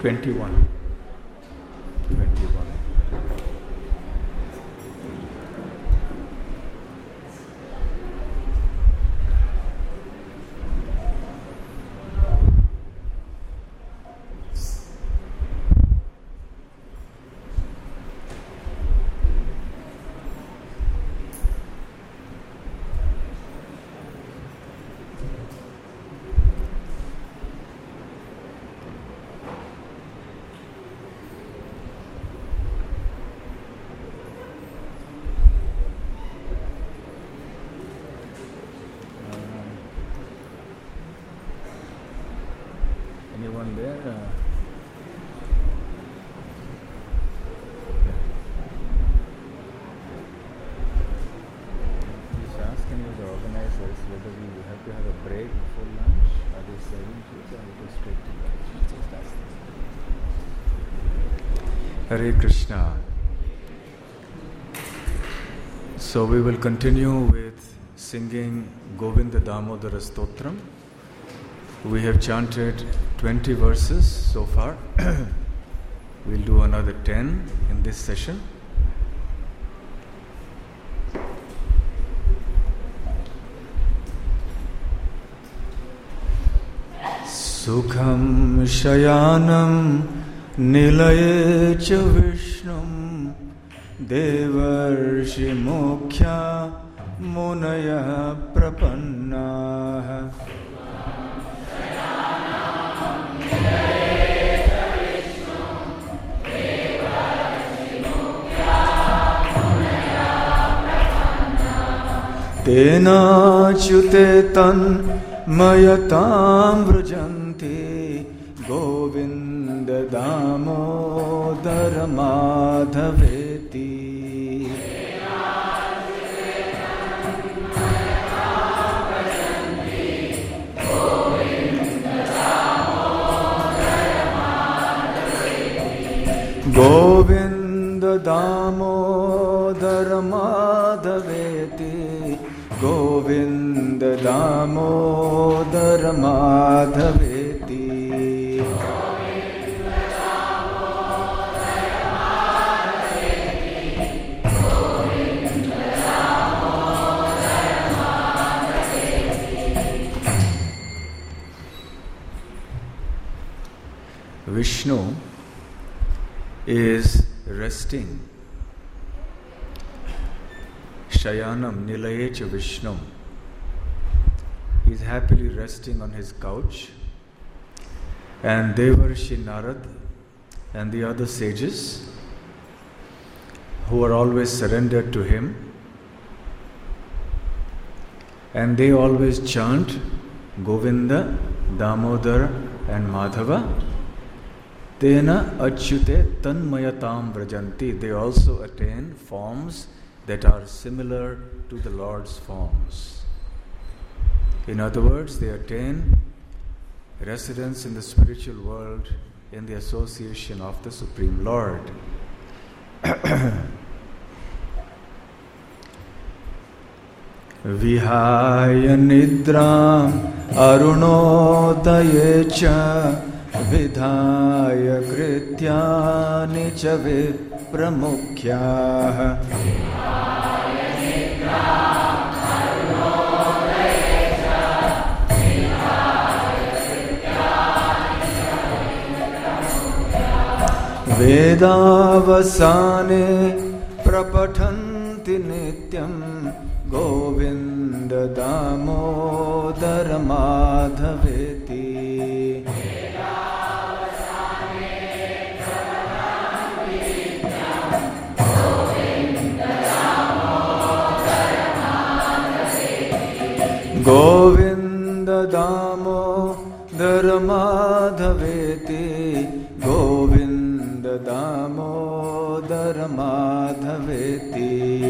21. Anyone there? Please ask any of the organizers whether we have to have a break before lunch. Are they serving food or we go straight to lunch? Just ask them. Hare Krishna. So we will continue with singing Govinda Damodara Stotram. We have chanted 20 verses so far. We'll do another 10 in this session. Sukham shayanam nilaye cha vishnum devarshi mukhya munaya prapannaha Tenachyute tanmayatam vrajanti Govinda damodara madhaveti Govinda damodara madhaveti Govinda damodara madhaveti Vishnu is resting. Shayanam nilayecha Vishnum. He is happily resting on his couch. And Devarshi Narad and the other sages who are always surrendered to him, and they always chant Govinda, Damodar and Madhava. Tena achyute tanmayatam vrajanti. They also attain forms that are similar to the Lord's forms. In other words, they attain residence in the spiritual world in the association of the Supreme Lord. Vihaya nidram arunodayecha vidhaya krityani cha vipramukhyaha Vedavasane prapathanti nityam Govinda damodara madhaveti Govinda damodara madhaveti Govinda damodara madhaveti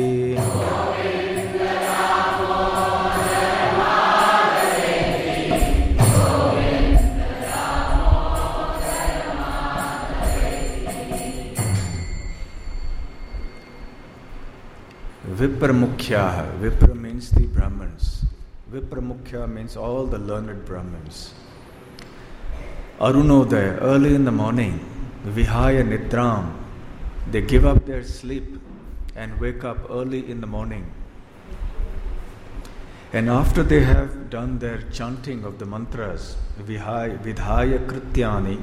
Vipramukhya. Vipra means the Brahmins. Vipramukhya means all the learned Brahmins. Arunodaya, early in the morning, Vihaya Nidram, they give up their sleep and wake up early in the morning. And after they have done their chanting of the mantras, Vidhaya Krityani,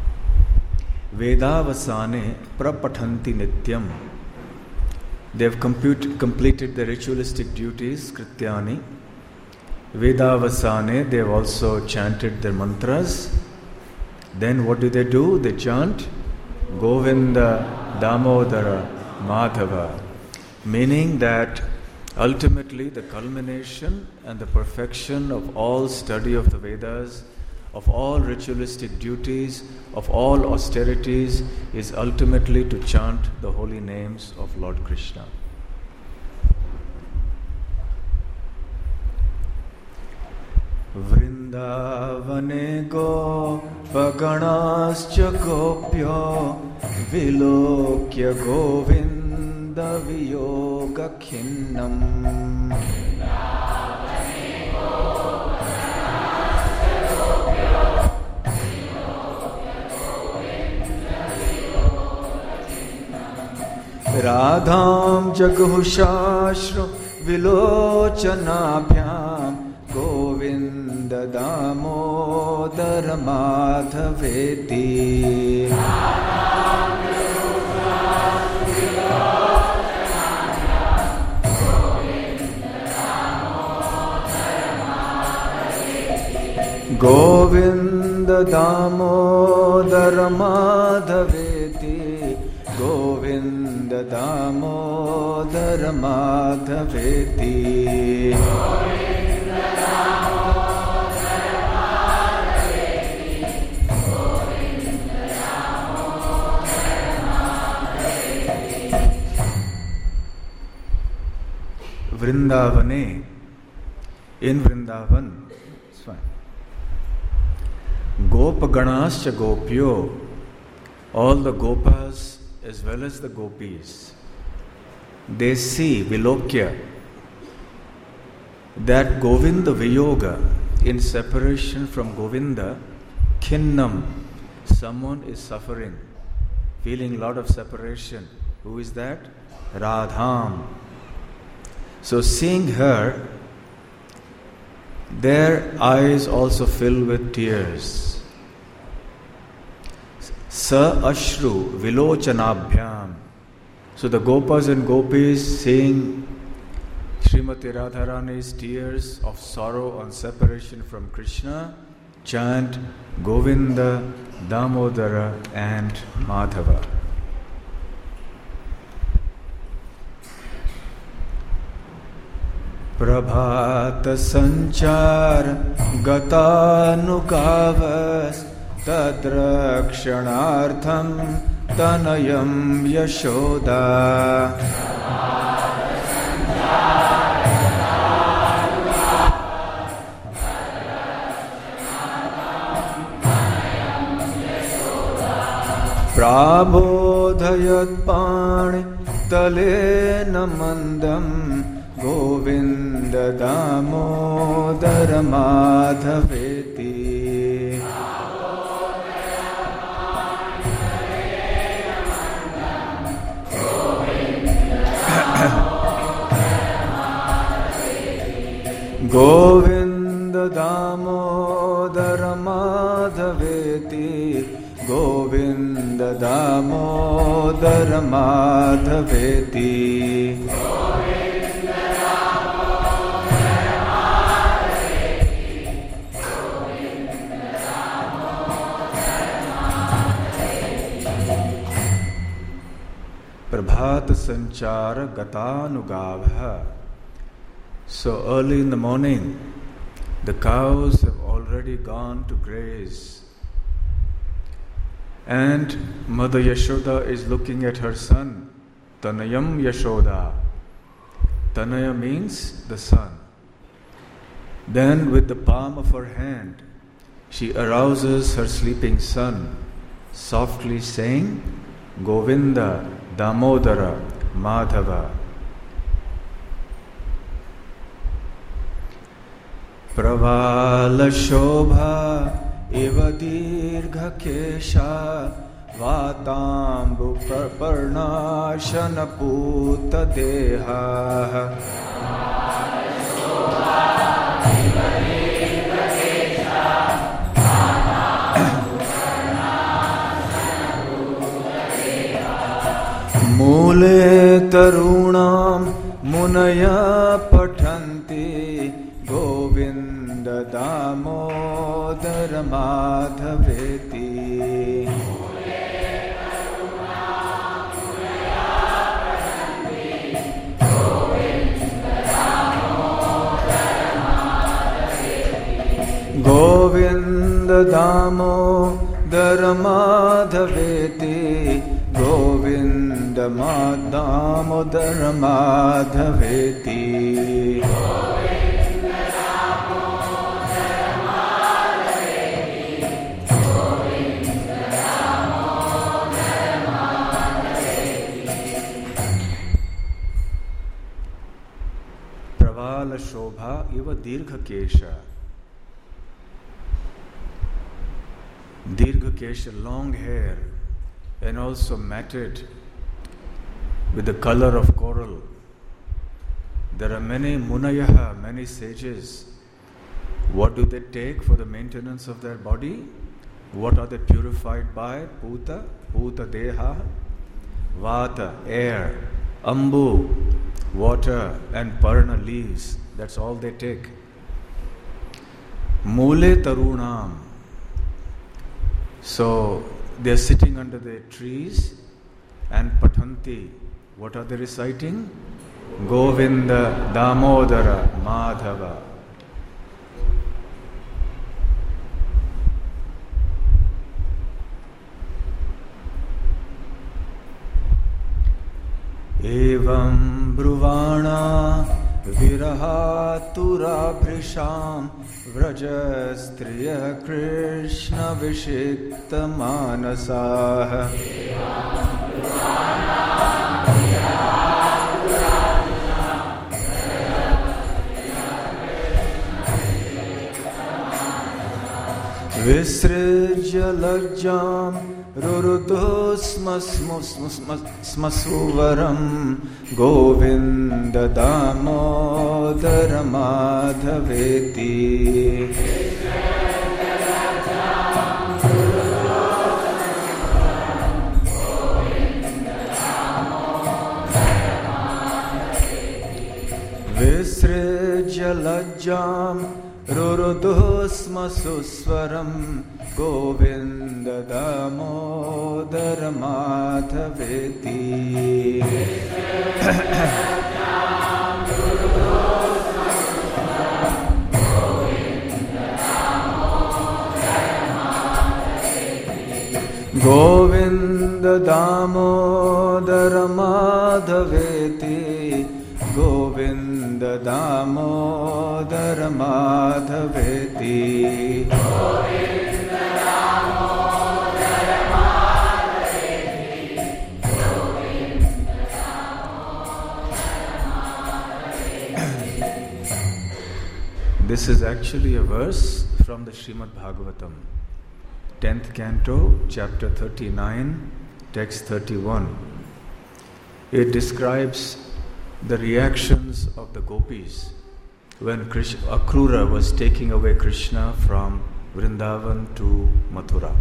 Vedavasane Prapathanti Nityam, they have completed the ritualistic duties, Krityani. Vedavasane, they have also chanted their mantras. Then what do? They chant Govinda, Damodara, Madhava, meaning that ultimately the culmination and the perfection of all study of the Vedas, of all ritualistic duties, of all austerities is ultimately to chant the holy names of Lord Krishna. Vrindavane gopaganascha gopyo vilokya govinda viyoga khinnam. Radham jaghushashru vilochanabhyam Govinda Damodara Madhaveti. Govinda Damodara Madhaveti. Govinda Damodara Madhaveti. Vrindavane, in Vrindavan, it's fine. Gopaganascha gopyo, all the gopas as well as the gopis, they see, vilokya, that Govinda Viyoga, in separation from Govinda, Khinnam, someone is suffering, feeling a lot of separation. Who is that? Radham. So seeing her, their eyes also fill with tears. Sa ashru vilochanabhyam. So the gopas and gopis seeing Srimati Radharani's tears of sorrow on separation from Krishna, chant Govinda, Damodara and Madhava. Prabhat sanchar gatanukavas tadrakshanartham tanayam yashoda. Prabodhayat pani talena mandam Govinda Damodara Madhaveti. Govinda Damodara Madhaveti. Govinda Damodara Madhaveti. Prabhat sanchara gatanugavha. So early in the morning, the cows have already gone to graze. And Mother Yashoda is looking at her son, Tanayam Yashoda. Tanaya means the son. Then with the palm of her hand, she arouses her sleeping son, softly saying, Govinda, Damodara, Madhava. Pravala Shobha Eva dirgha kesha vatambu parnashana puta deha. Mule tarunam munaya pathanti Govinda damodara madhaveti. Govinda damodara madhaveti. Govinda damodara madhaveti. Pravala shobha iva dirgha kesha. Dirgha kesha, long hair, and also matted with the color of coral. There are many munayaha, many sages. What do they take for the maintenance of their body? What are they purified by? Puta, puta deha, vata, air, ambu, water, and parna, leaves. That's all they take. Mule tarunam. So they are sitting under the trees and pathanti. What are they reciting? Govinda damodara madhava. Evam bruvana virahatura bhrisham vrajastriya krishna vishikta manasah. Visrijya lajjam rurudosmasmasuvaram Govinda damodara madhaveti. Visrijya lajjam Rurudosmasuswaram Govinda damodara madhaveti. Govinda damodara madhaveti. Govinda damodara madhaveti. Govinda damodara madhaveti. Govinda damodara madhaveti. This is actually a verse from the Srimad Bhagavatam, 10th canto, chapter 39, text 31. It describes the reactions of the gopis when Akrura was taking away Krishna from Vrindavan to Mathura.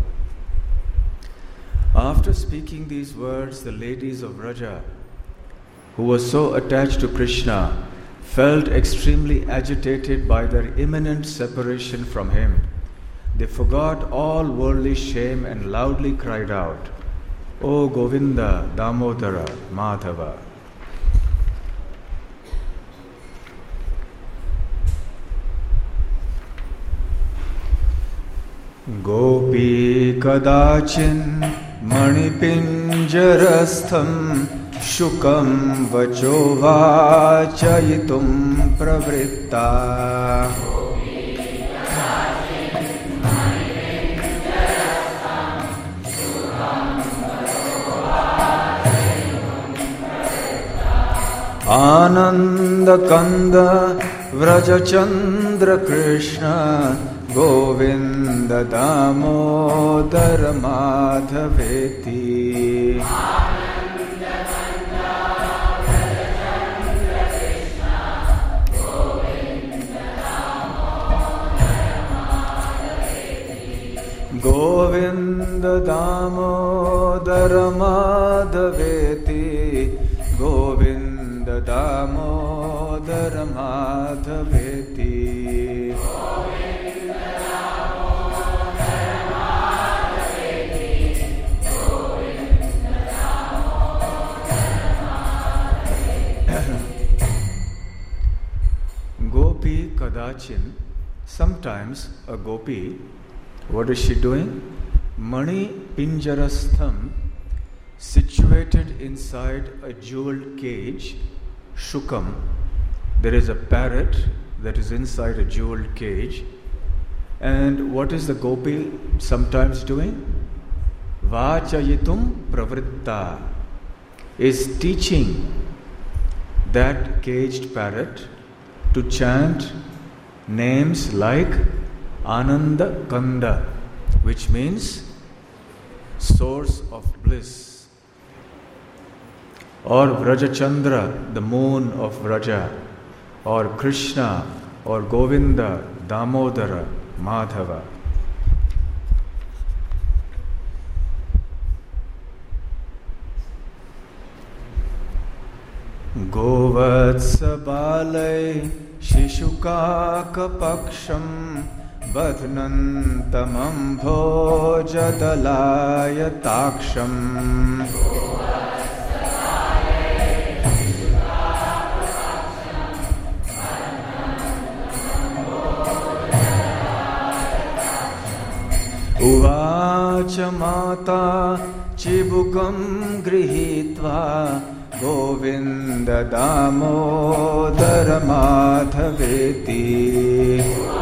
After speaking these words, the ladies of Vraja, who were so attached to Krishna, felt extremely agitated by their imminent separation from him. They forgot all worldly shame and loudly cried out, "O Govinda, Damodara, Madhava." Gopi kadachin manipinjarastham shukam vacho vachayitum pravritta. Ananda kanda vraja chandra krishna Govinda Damodara Madhaveti. Govinda Damodara Madhaveti. Govinda Damodara Madhaveti. Gopi Kadachin. Sometimes a gopi, what is she doing? Mani Pinjarastham, situated inside a jeweled cage, Shukam. There is a parrot that is inside a jeweled cage. And what is the gopi sometimes doing? Vachayitum pravritta, is teaching that caged parrot to chant names like Ananda Kanda, which means source of bliss, or Vrajachandra, the moon of Vraja, or Krishna, or Govinda, Damodara, Madhava. Govatsabalai Shishukakapaksham Badhnantamam Bhojadalayataaksham. Uvacha mata chibukam grihitva Govinda Damodara Madhaveti.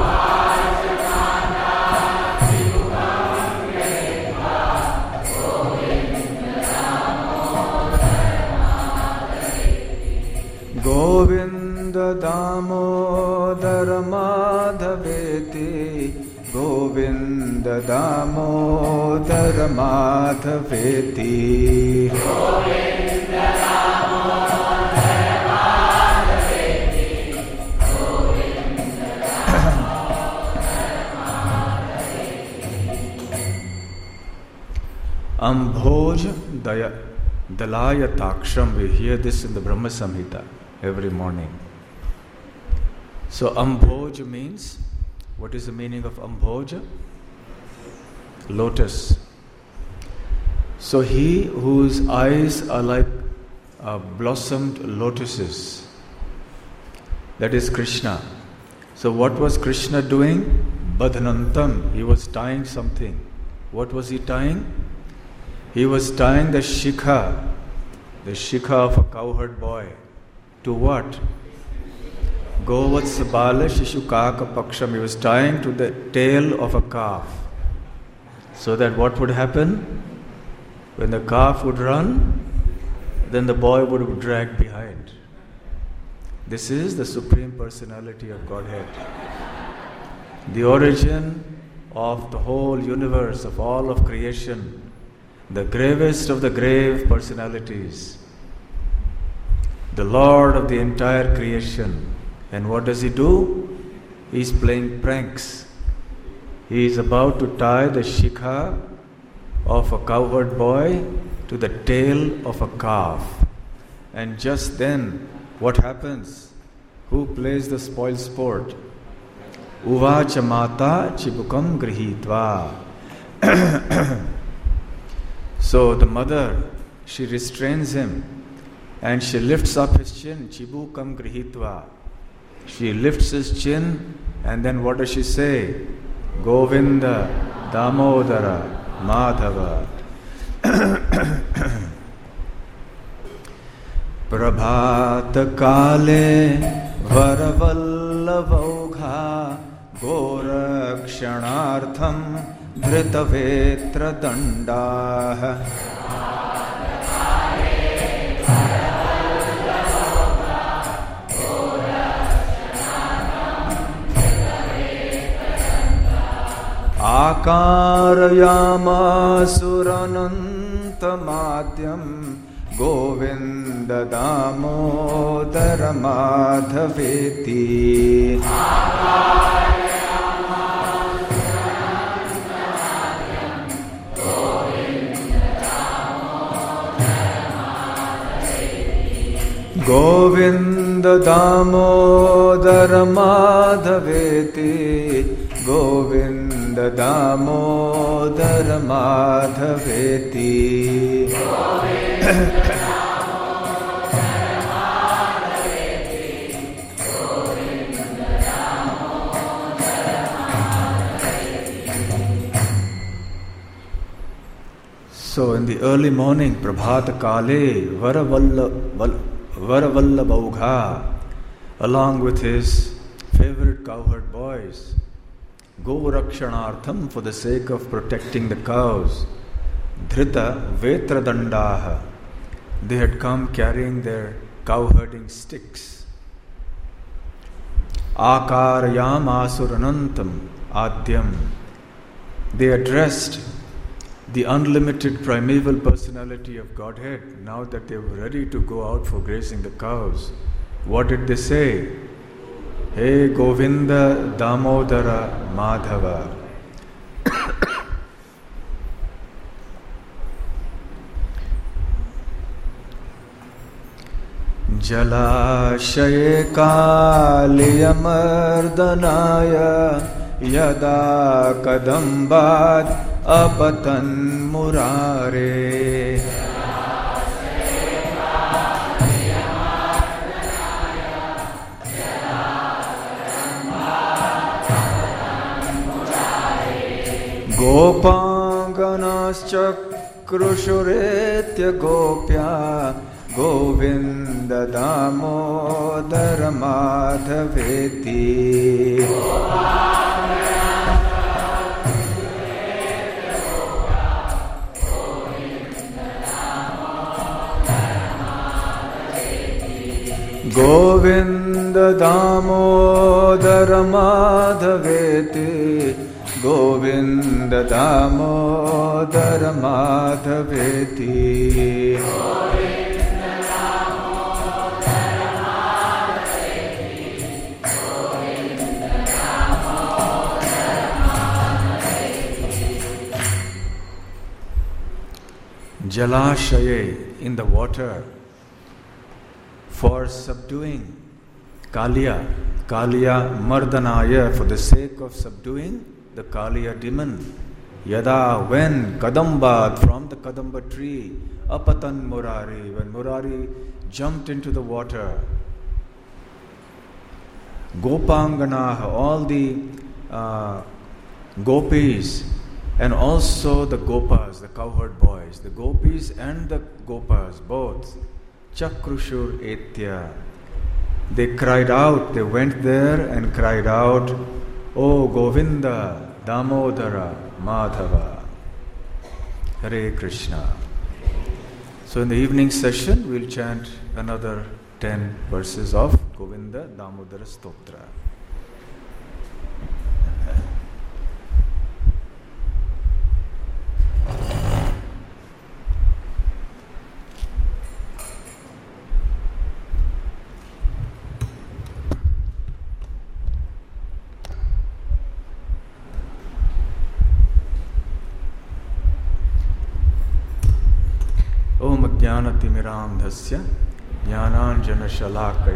Govinda Damodara Madhaveti. Govinda Damodara Madhaveti. Govinda Damodara Madhaveti. Govinda Ambhoj Dalayataaksham. We hear this in the Brahma Samhita every morning. So Ambhoj means, what is the meaning of Ambhoja? Lotus. So he whose eyes are like blossomed lotuses, that is Krishna. So what was Krishna doing? Badhanantam. He was tying something. What was he tying? He was tying the shikha of a cowherd boy. To what? Govatsabala Shishukaka Paksham. He was tying to the tail of a calf. So that what would happen? When the calf would run, then the boy would be dragged behind. This is the Supreme Personality of Godhead. The origin of the whole universe, of all of creation. The gravest of the grave personalities. The Lord of the entire creation. And what does he do? He is playing pranks. He is about to tie the shikha of a cowherd boy to the tail of a calf. And just then, what happens? Who plays the spoil sport? Uvacha mata chibukam grihitva. So the mother, she restrains him and she lifts up his chin, chibukam grihitva. She lifts his chin and then what does she say? Govinda, Damodara, Madhava. Prabhata kale varavallavogha gorakshanartham dhritavetra dandah. आकारयामासुरनन्तमाद्यं Govind Damodar माधवेति Govind Damodar माधवेति Govind Damodar माधवेति So in the early morning, Prabhata Kale, Varavallabhaugha, along with his favorite cowherd boys, Govarakshanartham, for the sake of protecting the cows, Dhrita Vetradandaha, they had come carrying their cowherding sticks. Akarayam Asuranantam Adyam, they addressed the unlimited primeval personality of Godhead now that they were ready to go out for grazing the cows. What did they say? Hey Govinda Damodara Madhava. Jalashaye Kaliyamardhanaya Yada Kadambad Apatan Murare Gopanganaschakrushuretya Gopya Govinda Damodara Madhaveti Govinda Damodara Madhaveti Govinda Damodara Madhaveti Jalashaye, in the water, for subduing Kaliya Mardhanaya, for the sake of subduing the Kaliya demon. Yada, when Kadambad, from the Kadamba tree, Apatan Murari, when Murari jumped into the water. Gopanganaha, all the gopis, and also the gopas, the cowherd boys, the gopis and the gopas, both. Chakrushur etya. They cried out, they went there and cried out, O Govinda, Damodara, Madhava. Hare Krishna. So in the evening session, we'll chant another 10 verses of Govinda Damodara Stotra. ज्ञानतिमिरान्धस्य ज्ञानाञ्जनशलाकय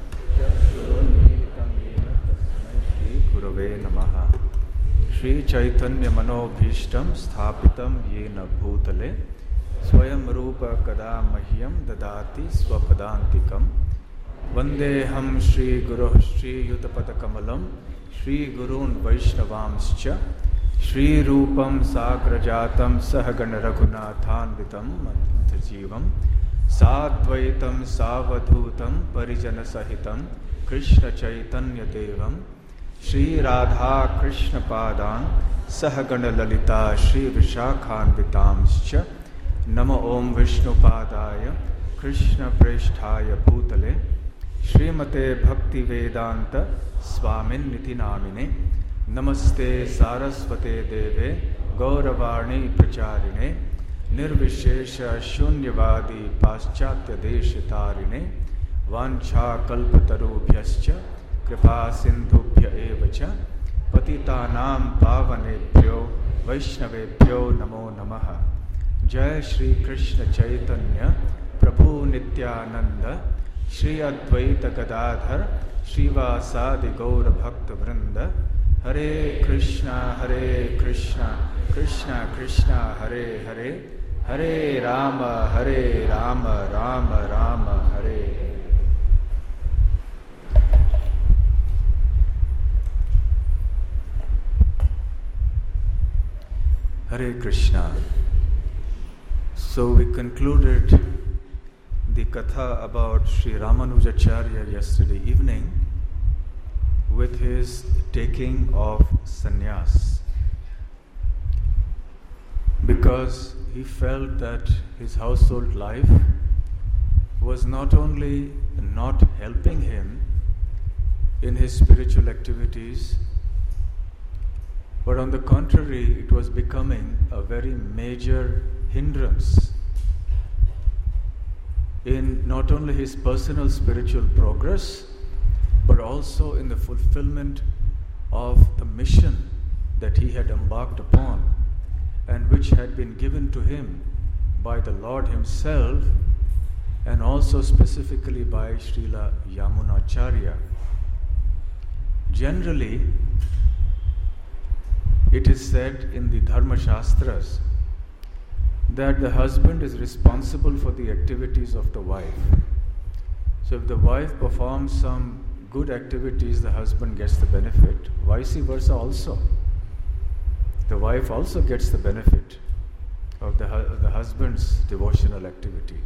Shri गुरवे नमः। श्री चैतन्य मनोभीष्टं स्थापितं येन भूतले स्वयं रूप कदा मह्यं ददाति स्वपदान्तिकं। वन्देऽहं श्री गुरुः श्रीयुतपदकमलं श्री गुरून् वैष्णवांश्च श्री रूपं साग्रजातं सहगण रघुनाथान्वितं जीवं साद्वैतं सावधूतं परिजन सहितं कृष्ण चैतन्य देवं श्री राधा कृष्ण पादान् सहगण ललिता श्री विशाखान्वितांश्च नमो ओम विष्णुपादाय कृष्ण प्रेष्ठाय भूतले श्रीमते भक्ति वेदांत स्वामिन्निति नामिने Namaste Saraswate Deve Gauravani Pracharine Nirvishesha Shunyavadi Paschatya Deshitarine Vancha Kalpatarubhyascha Kripa Sindhubhya Evacha Patitanam Pavanebhyo Vaishnavebhyo Namo Namaha. Jai Shri Krishna Chaitanya Prabhu Nityananda Shri Advaita Gadadhar Srivasadi Gaura Bhakta Vrinda Hare Krishna Krishna Krishna Hare Hare Hare Rama Rama Rama Hare. Hare Krishna. So we concluded the katha about Sri Ramanujacharya yesterday evening with his taking of sannyas, because he felt that his household life was not only not helping him in his spiritual activities, but on the contrary, it was becoming a very major hindrance in not only his personal spiritual progress, but also in the fulfillment of the mission that he had embarked upon and which had been given to him by the Lord himself and also specifically by Srila Yamunacharya. Generally, it is said in the Dharma Shastras that the husband is responsible for the activities of the wife. So if the wife performs some good activities, the husband gets the benefit. Vice versa also. The wife also gets the benefit of the husband's devotional activity.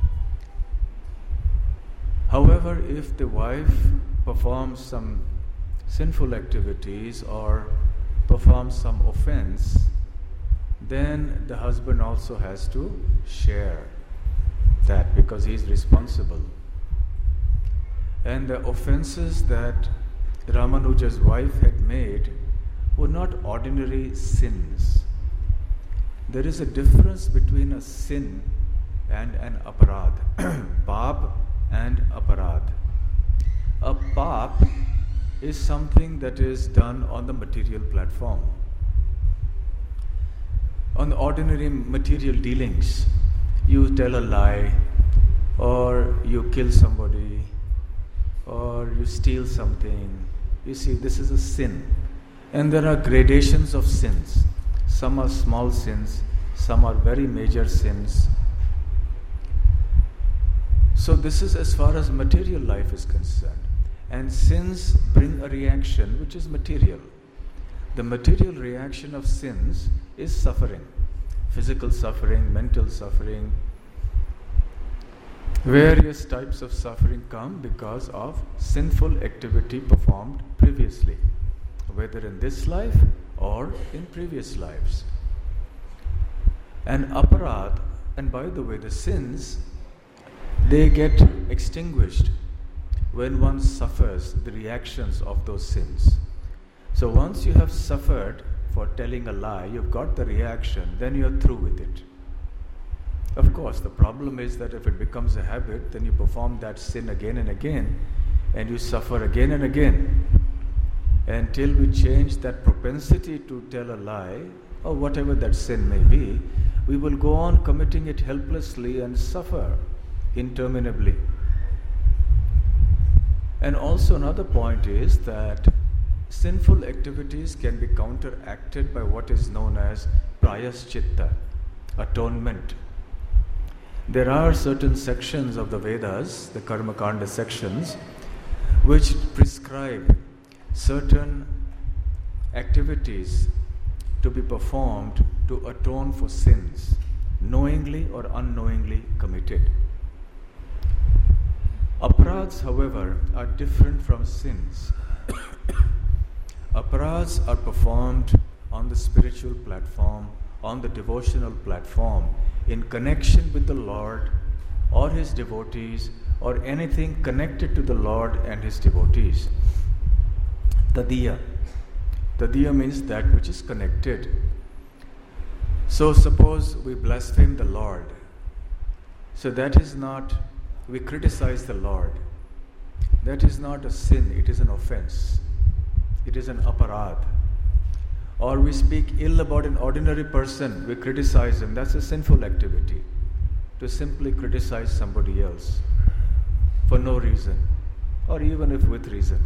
However, if the wife performs some sinful activities or performs some offense, then the husband also has to share that because he is responsible. And the offenses that Ramanuja's wife had made were not ordinary sins. There is a difference between a sin and an aparad. Pap and aparad. A pap is something that is done on the material platform. On the ordinary material dealings, you tell a lie, or you kill somebody, or you steal something. You see, this is a sin. And there are gradations of sins. Some are small sins, some are very major sins. So this is as far as material life is concerned. And sins bring a reaction which is material. The material reaction of sins is suffering. Physical suffering, mental suffering. Various types of suffering come because of sinful activity performed previously, whether in this life or in previous lives. And aparad, and by the way, the sins, they get extinguished when one suffers the reactions of those sins. So once you have suffered for telling a lie, you've got the reaction, then you're through with it. Of course, the problem is that if it becomes a habit, then you perform that sin again and again, and you suffer again and again. Until we change that propensity to tell a lie, or whatever that sin may be, we will go on committing it helplessly and suffer interminably. And also another point is that sinful activities can be counteracted by what is known as prayaschitta, atonement. There are certain sections of the Vedas, the Karma Kanda sections, which prescribe certain activities to be performed to atone for sins, knowingly or unknowingly committed. Aparads, however, are different from sins. Aparads are performed on the spiritual platform, on the devotional platform, in connection with the Lord or His devotees or anything connected to the Lord and His devotees. Tadiya. Tadiya means that which is connected. So suppose we blaspheme the Lord. So that is not, we criticize the Lord. That is not a sin, it is an offense. It is an aparad. Or we speak ill about an ordinary person, we criticize him. That's a sinful activity. To simply criticize somebody else for no reason, or even if with reason.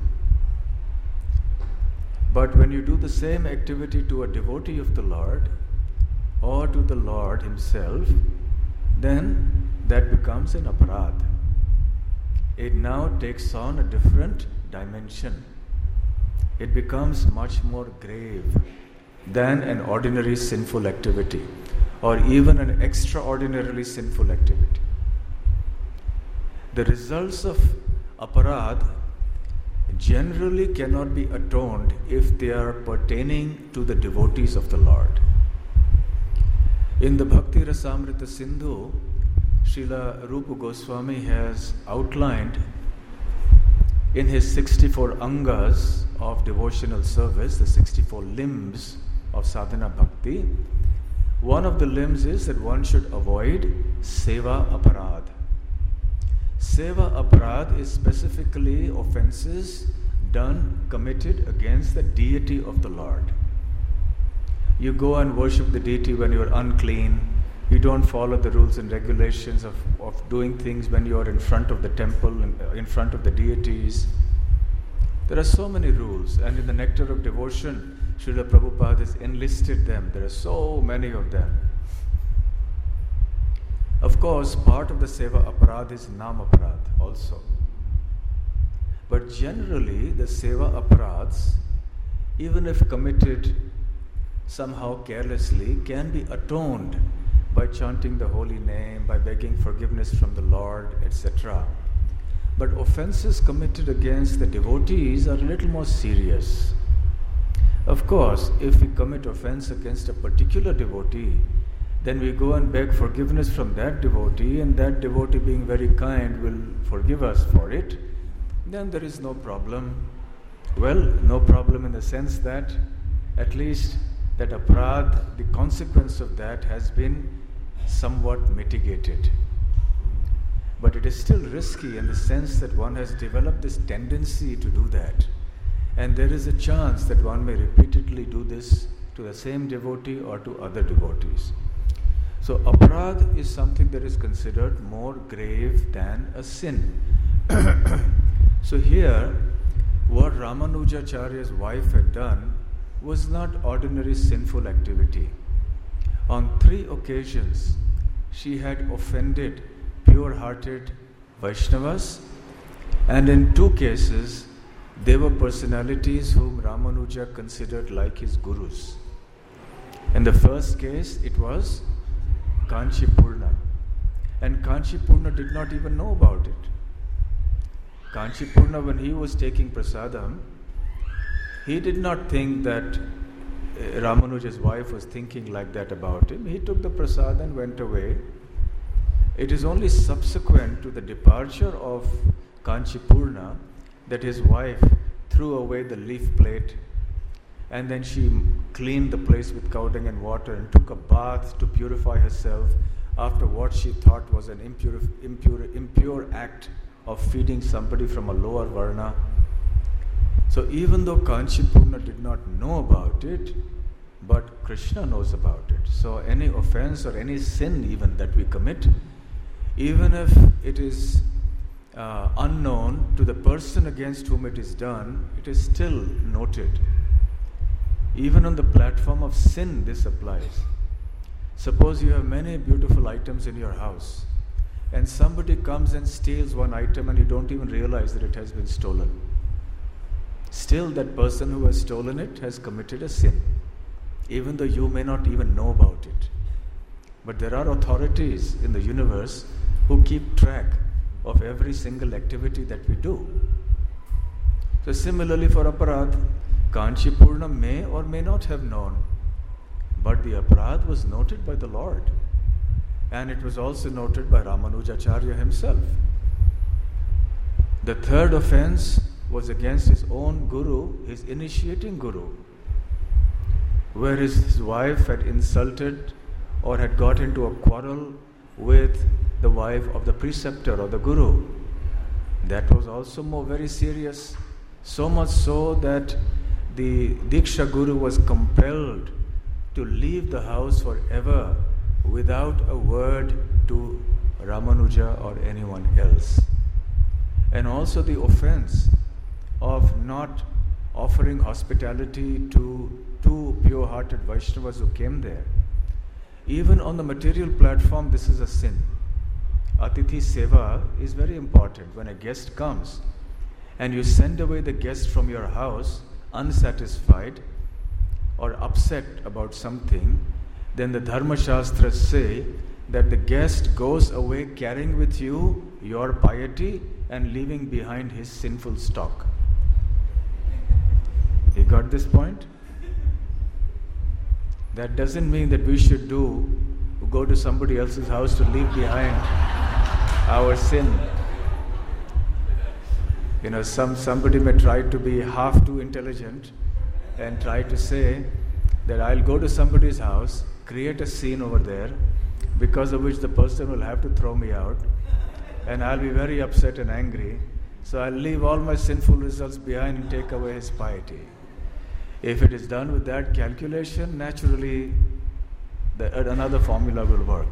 But when you do the same activity to a devotee of the Lord, or to the Lord himself, then that becomes an aparad. It now takes on a different dimension. It becomes much more grave than an ordinary sinful activity, or even an extraordinarily sinful activity. The results of aparad generally cannot be atoned if they are pertaining to the devotees of the Lord. In the Bhakti Rasamrita Sindhu, Srila Rupa Goswami has outlined in his 64 angas of devotional service, the 64 limbs of sadhana bhakti. One of the limbs is that one should avoid seva aparad. Seva aparad is specifically offenses committed against the deity of the Lord. You go and worship the deity when you are unclean. You don't follow the rules and regulations of doing things when you are in front of the temple, in front of the deities. There are so many rules, and in the Nectar of Devotion, Srila Prabhupada has enlisted them. There are so many of them. Of course, part of the seva aparad is nam aparad also. But generally, the seva aparads, even if committed somehow carelessly, can be atoned by chanting the holy name, by begging forgiveness from the Lord, etc. But offenses committed against the devotees are a little more serious. Of course, if we commit offense against a particular devotee, then we go and beg forgiveness from that devotee, and that devotee, being very kind, will forgive us for it, then there is no problem. Well, no problem in the sense that at least that aparad, the consequence of that has been somewhat mitigated. But it is still risky in the sense that one has developed this tendency to do that. And there is a chance that one may repeatedly do this to the same devotee or to other devotees. So aparad is something that is considered more grave than a sin. So here, what Ramanujacharya's wife had done was not ordinary sinful activity. On 3 occasions, she had offended pure-hearted Vaishnavas, and in 2 cases, they were personalities whom Ramanuja considered like his gurus. In the first case, it was Kanchipurna, and Kanchipurna did not even know about it. Kanchipurna, when he was taking prasadam, he did not think that Ramanuja's wife was thinking like that about him. He took the prasad and went away. It is only subsequent to the departure of Kanchipurna that his wife threw away the leaf plate, and then she cleaned the place with cow dung and water and took a bath to purify herself after what she thought was an impure act of feeding somebody from a lower varna. So even though Kanchipurna did not know about it, but Krishna knows about it. So any offense or any sin even that we commit, even if it is unknown to the person against whom it is done, it is still noted. Even on the platform of sin, this applies. Suppose you have many beautiful items in your house, and somebody comes and steals one item and you don't even realize that it has been stolen. Still, that person who has stolen it has committed a sin, even though you may not even know about it. But there are authorities in the universe who keep track of every single activity that we do. So similarly for aparad, Kanchipurna may or may not have known, but the aparad was noted by the Lord, and it was also noted by Ramanujacharya himself. The third offense was against his own guru, his initiating guru, where his wife had insulted or had got into a quarrel with the wife of the preceptor or the guru. That was also very serious, so much so that the Diksha Guru was compelled to leave the house forever without a word to Ramanuja or anyone else. And also the offense of not offering hospitality to two pure-hearted Vaishnavas who came there. Even on the material platform, this is a sin. Atithi Seva is very important. When a guest comes and you send away the guest from your house unsatisfied or upset about something, then the Dharma Shastras say that the guest goes away carrying with you your piety and leaving behind his sinful stock. You got this point? That doesn't mean that we should go to somebody else's house to leave behind our sin. Somebody may try to be half too intelligent and try to say that I'll go to somebody's house, create a scene over there, because of which the person will have to throw me out, and I'll be very upset and angry, so I'll leave all my sinful results behind and take away his piety. If it is done with that calculation, naturally another formula will work.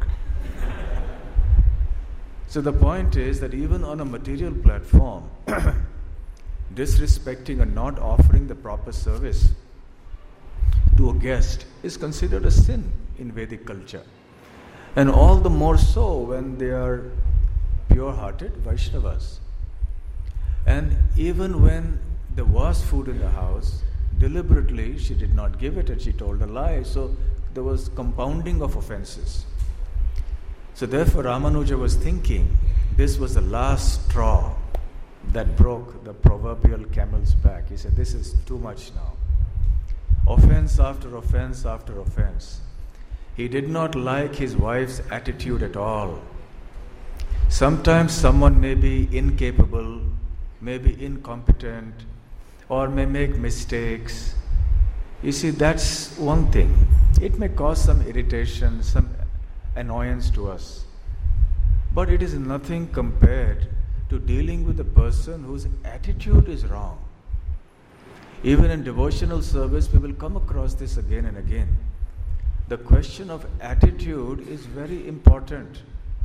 So the point is that even on a material platform, disrespecting and not offering the proper service to a guest is considered a sin in Vedic culture. And all the more so when they are pure-hearted Vaishnavas. And even when there was food in the house, deliberately she did not give it and she told a lie. So there was compounding of offenses. So therefore Ramanuja was thinking this was the last straw that broke the proverbial camel's back. He said, this is too much now. Offense after offense after offense. He did not like his wife's attitude at all. Sometimes someone may be incapable, may be incompetent, or may make mistakes. You see, that's one thing. It may cause some irritation, some annoyance to us. But it is nothing compared to dealing with a person whose attitude is wrong. Even in devotional service, we will come across this again and again. The question of attitude is very important.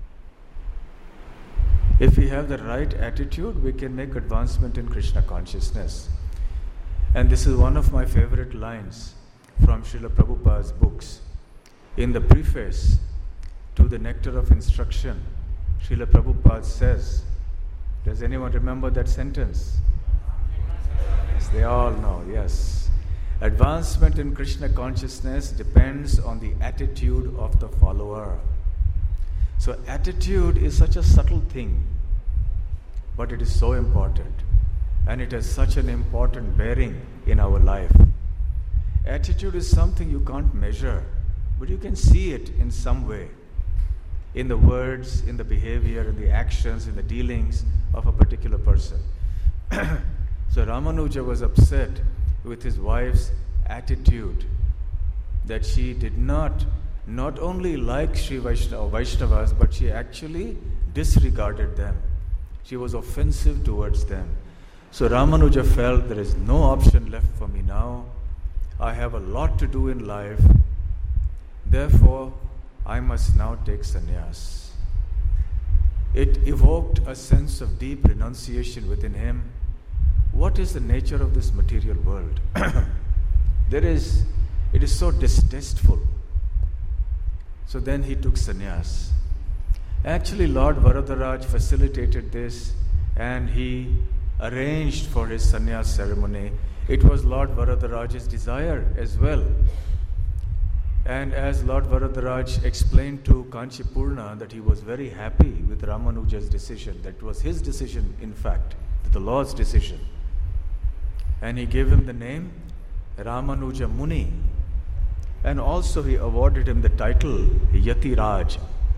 If we have the right attitude, we can make advancement in Krishna consciousness. And this is one of my favorite lines from Srila Prabhupada's books. In the preface to the Nectar of Instruction, Srila Prabhupada says, does anyone remember that sentence? Yes, they all know, yes. Advancement in Krishna consciousness depends on the attitude of the follower. So attitude is such a subtle thing, but it is so important. And it has such an important bearing in our life. Attitude is something you can't measure, but you can see it in some way. In the words, in the behavior, in the actions, in the dealings of a particular person. So Ramanuja was upset with his wife's attitude, that she did not only like Sri Vaishnavas, but she actually disregarded them. She was offensive towards them. So Ramanuja felt there is no option left for me now. I have a lot to do in life. Therefore, I must now take sannyas. It evoked a sense of deep renunciation within him. What is the nature of this material world? It is so distasteful. So then he took sannyas. Actually, Lord Varadaraj facilitated this and he arranged for his sannyas ceremony. It was Lord Varadaraj's desire as well. And as Lord Varadaraj explained to Kanchipurna that he was very happy with Ramanuja's decision, that was his decision in fact, the Lord's decision. And he gave him the name Ramanuja Muni. And also he awarded him the title Yati Raj.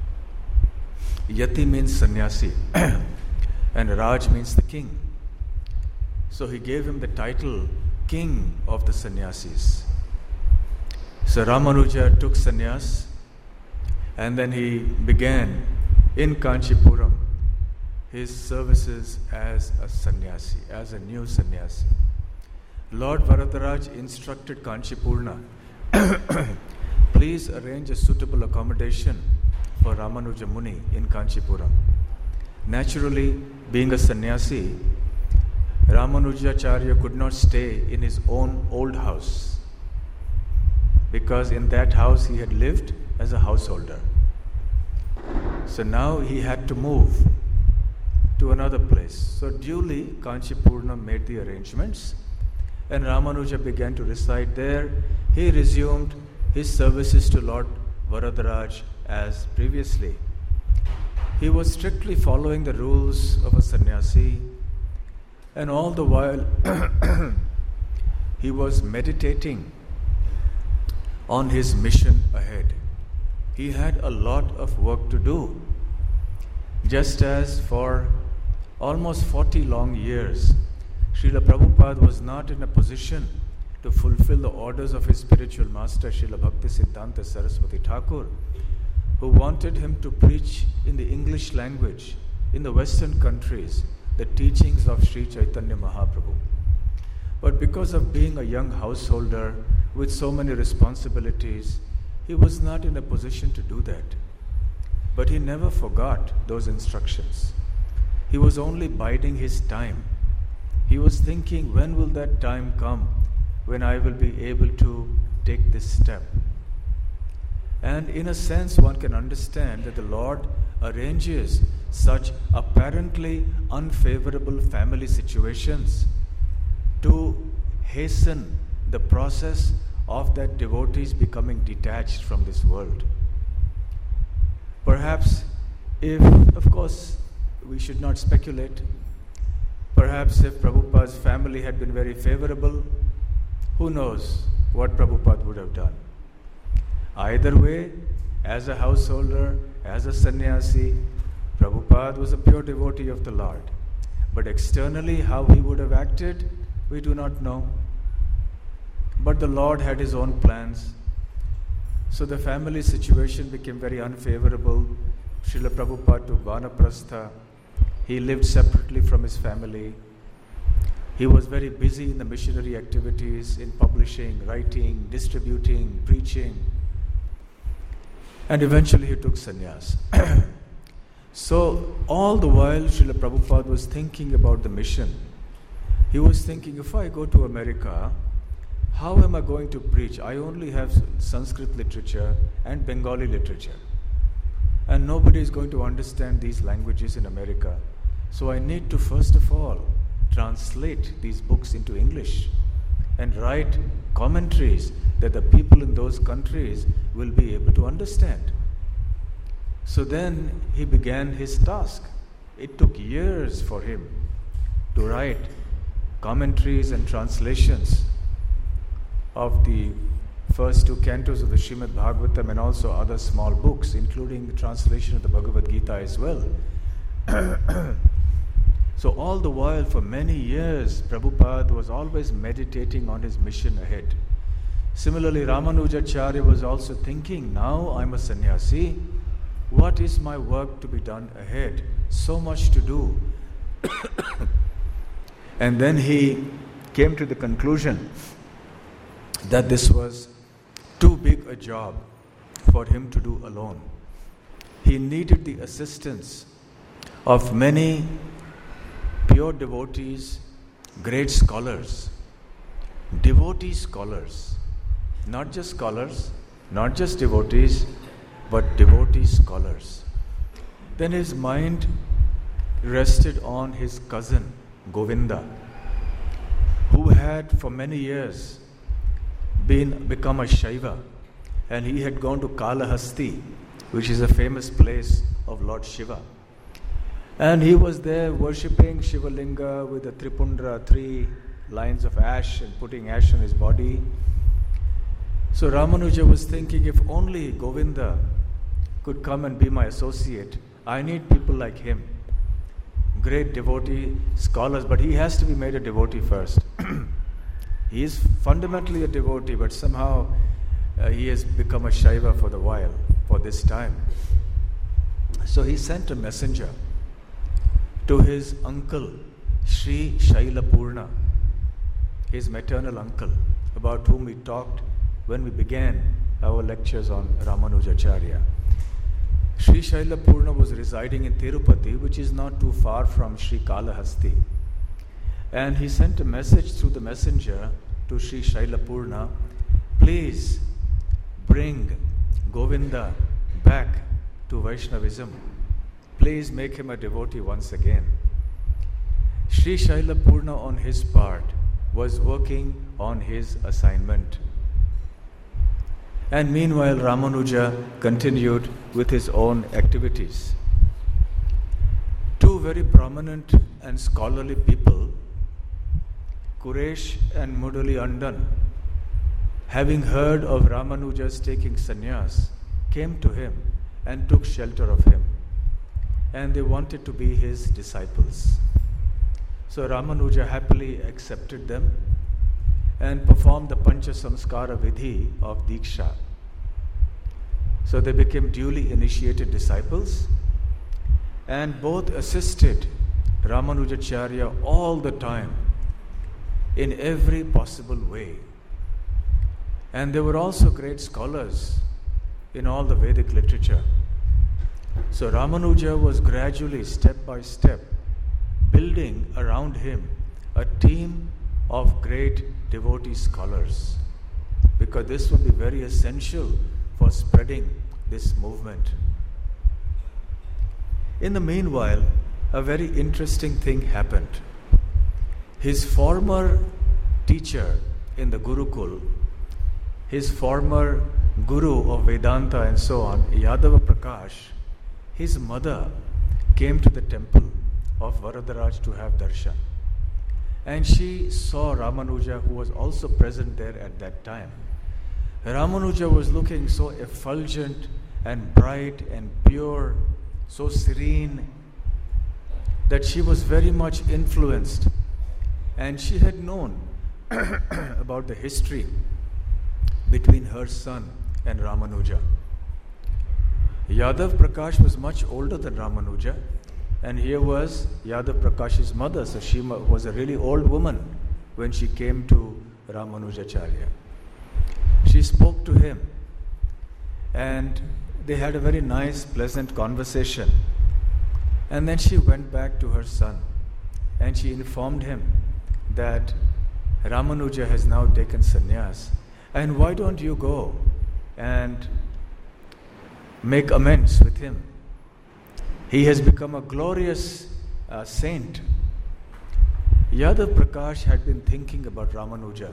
Yati means sannyasi and Raj means the king. So he gave him the title King of the Sannyasis. So Ramanuja took sannyas, and then he began in Kanchipuram his services as a sannyasi, as a new sannyasi. Lord Varadaraj instructed Kanchipurna, please arrange a suitable accommodation for Ramanuja Muni in Kanchipuram. Naturally, being a sannyasi, Ramanujacharya could not stay in his own old house, because in that house he had lived as a householder. So now he had to move to another place. So duly Kanchipurna made the arrangements, and Ramanuja began to reside there. He resumed his services to Lord Varadaraj as previously. He was strictly following the rules of a sannyasi, and all the while he was meditating on his mission ahead. He had a lot of work to do. Just as for almost 40 long years, Srila Prabhupada was not in a position to fulfill the orders of his spiritual master, Srila Bhaktisiddhanta Saraswati Thakur, who wanted him to preach in the English language in the Western countries the teachings of Sri Chaitanya Mahaprabhu. But because of being a young householder with so many responsibilities, he was not in a position to do that. But he never forgot those instructions. He was only biding his time. He was thinking, when will that time come when I will be able to take this step? And in a sense, one can understand that the Lord arranges such apparently unfavorable family situations to hasten the process of that devotees becoming detached from this world. Perhaps if, of course, we should not speculate, perhaps if Prabhupada's family had been very favorable, who knows what Prabhupada would have done. Either way, as a householder, as a sannyasi, Prabhupada was a pure devotee of the Lord. But externally, how he would have acted, we do not know. But the Lord had his own plans. So the family situation became very unfavorable. Srila Prabhupada took Vanaprastha. He lived separately from his family. He was very busy in the missionary activities, in publishing, writing, distributing, preaching. And eventually he took sannyas. So all the while Srila Prabhupada was thinking about the mission. He was thinking, if I go to America, how am I going to preach? I only have Sanskrit literature and Bengali literature. And nobody is going to understand these languages in America. So I need to first of all translate these books into English and write commentaries that the people in those countries will be able to understand. So then he began his task. It took years for him to write commentaries and translations of the first 2 cantos of the Srimad Bhagavatam and also other small books, including the translation of the Bhagavad Gita as well. So all the while, for many years, Prabhupada was always meditating on his mission ahead. Similarly, Ramanujacharya was also thinking, now I'm a sannyasi, what is my work to be done ahead? So much to do. And then he came to the conclusion that this was too big a job for him to do alone. He needed the assistance of many pure devotees, great scholars, devotee scholars, not just scholars, not just devotees, but devotee scholars. Then his mind rested on his cousin Govinda, who had for many years become a Shaiva, and he had gone to Kalahasti, which is a famous place of Lord Shiva. And he was there worshipping Shivalinga with the Tripundra, 3 lines of ash, and putting ash on his body. So Ramanuja was thinking, if only Govinda could come and be my associate. I need people like him, great devotee scholars, but he has to be made a devotee first. He is fundamentally a devotee, but somehow he has become a Shaiva for this time. So he sent a messenger to his uncle, Sri Shailapurna, his maternal uncle, about whom we talked when we began our lectures on Ramanujacharya. Sri Shailapurna was residing in Tirupati, which is not too far from Sri Kalahasti. And he sent a message through the messenger to Sri Shailapurna, please bring Govinda back to Vaishnavism. Please make him a devotee once again. Sri Shailapurna on his part was working on his assignment. And meanwhile, Ramanuja continued with his own activities. Two very prominent and scholarly people, Kuresh and Mudali Andan, having heard of Ramanuja's taking sannyas, came to him and took shelter of him. And they wanted to be his disciples. So Ramanuja happily accepted them and performed the Pancha Samskara Vidhi of Diksha. So they became duly initiated disciples, and both assisted Ramanujacharya all the time in every possible way. And they were also great scholars in all the Vedic literature. So Ramanuja was gradually, step by step, building around him a team of great devotee scholars, because this would be very essential for spreading this movement. In the meanwhile, a very interesting thing happened. His former teacher in the Gurukul, his former guru of Vedanta and so on, Yadava Prakash, his mother came to the temple of Varadaraj to have darshan. And she saw Ramanuja, who was also present there at that time. Ramanuja was looking so effulgent and bright and pure, so serene, that she was very much influenced. And she had known about the history between her son and Ramanuja. Yadav Prakash was much older than Ramanuja, and here was Yadav Prakash's mother, so she was a really old woman when she came to Ramanujacharya. She spoke to him, and they had a very nice, pleasant conversation. And then she went back to her son, and she informed him that Ramanuja has now taken sannyas, and why don't you go and make amends with him? He has become a glorious saint. Yadav Prakash had been thinking about Ramanuja.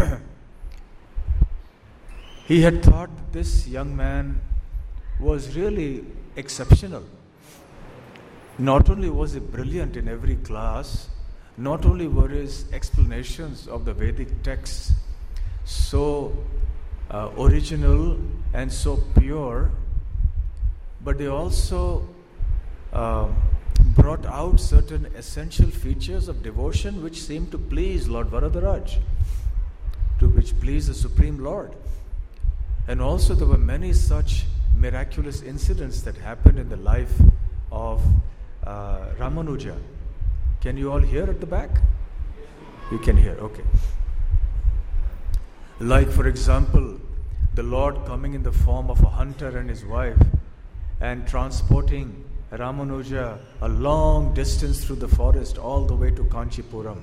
He had thought this young man was really exceptional. Not only was he brilliant in every class, not only were his explanations of the Vedic texts so original and so pure, but they also brought out certain essential features of devotion which seemed to please Lord Varadaraj, which pleased the Supreme Lord. And also there were many such miraculous incidents that happened in the life of Ramanuja. Can you all hear at the back? You can hear, okay. Like, for example, the Lord coming in the form of a hunter and his wife and transporting Ramanuja a long distance through the forest all the way to Kanchipuram.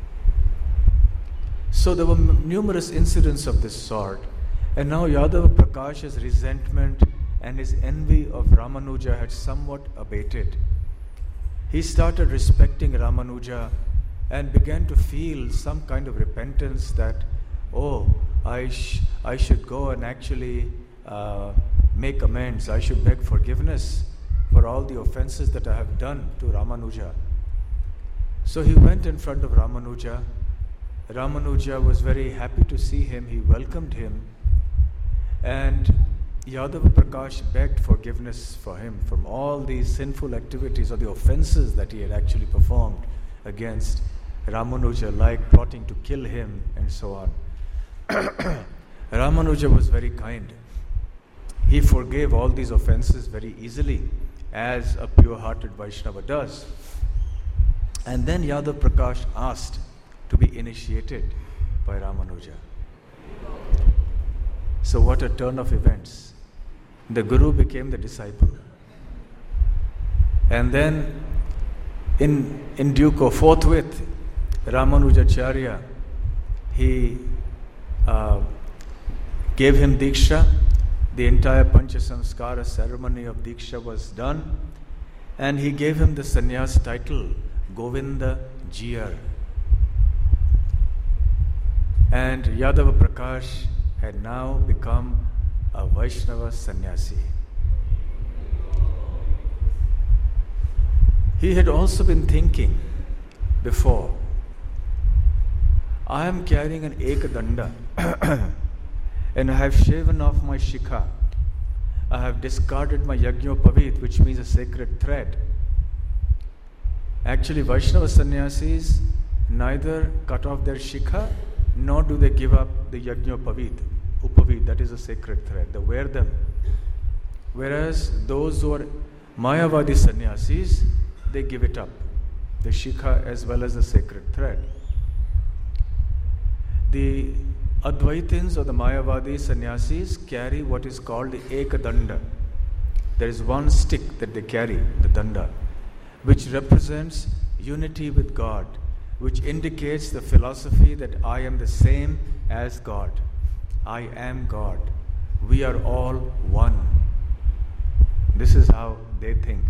So there were numerous incidents of this sort. And now Yadava Prakash's resentment and his envy of Ramanuja had somewhat abated. He started respecting Ramanuja and began to feel some kind of repentance that, I should go and actually make amends. I should beg forgiveness for all the offenses that I have done to Ramanuja. So he went in front of Ramanuja. Ramanuja was very happy to see him. He welcomed him. And Yadava Prakash begged forgiveness for him from all these sinful activities or the offenses that he had actually performed against Ramanuja, like plotting to kill him and so on. Ramanuja was very kind. He forgave all these offenses very easily, as a pure-hearted Vaishnava does. And then Yadav Prakash asked to be initiated by Ramanuja. So what a turn of events. The Guru became the disciple. And then in due course, forthwith, Ramanujacharya, he gave him Diksha. The entire Pancha Samskara ceremony of Diksha was done, and he gave him the sannyas title, Govinda Jiyar. And Yadava Prakash had now become a Vaishnava sannyasi. He had also been thinking before, I am carrying an Ekadanda and I have shaven off my shikha. I have discarded my Yagnopavit, which means a sacred thread. Actually, Vaishnava sannyasis neither cut off their shikha nor do they give up the Yagnopavit, Upavit, that is a sacred thread. They wear them. Whereas those who are Mayavadi sannyasis, they give it up, the shikha as well as the sacred thread. The Advaitins or the Mayavadi sannyasis carry what is called the Ekadanda. There is one stick that they carry, the danda, which represents unity with God, which indicates the philosophy that I am the same as God. I am God. We are all one. This is how they think.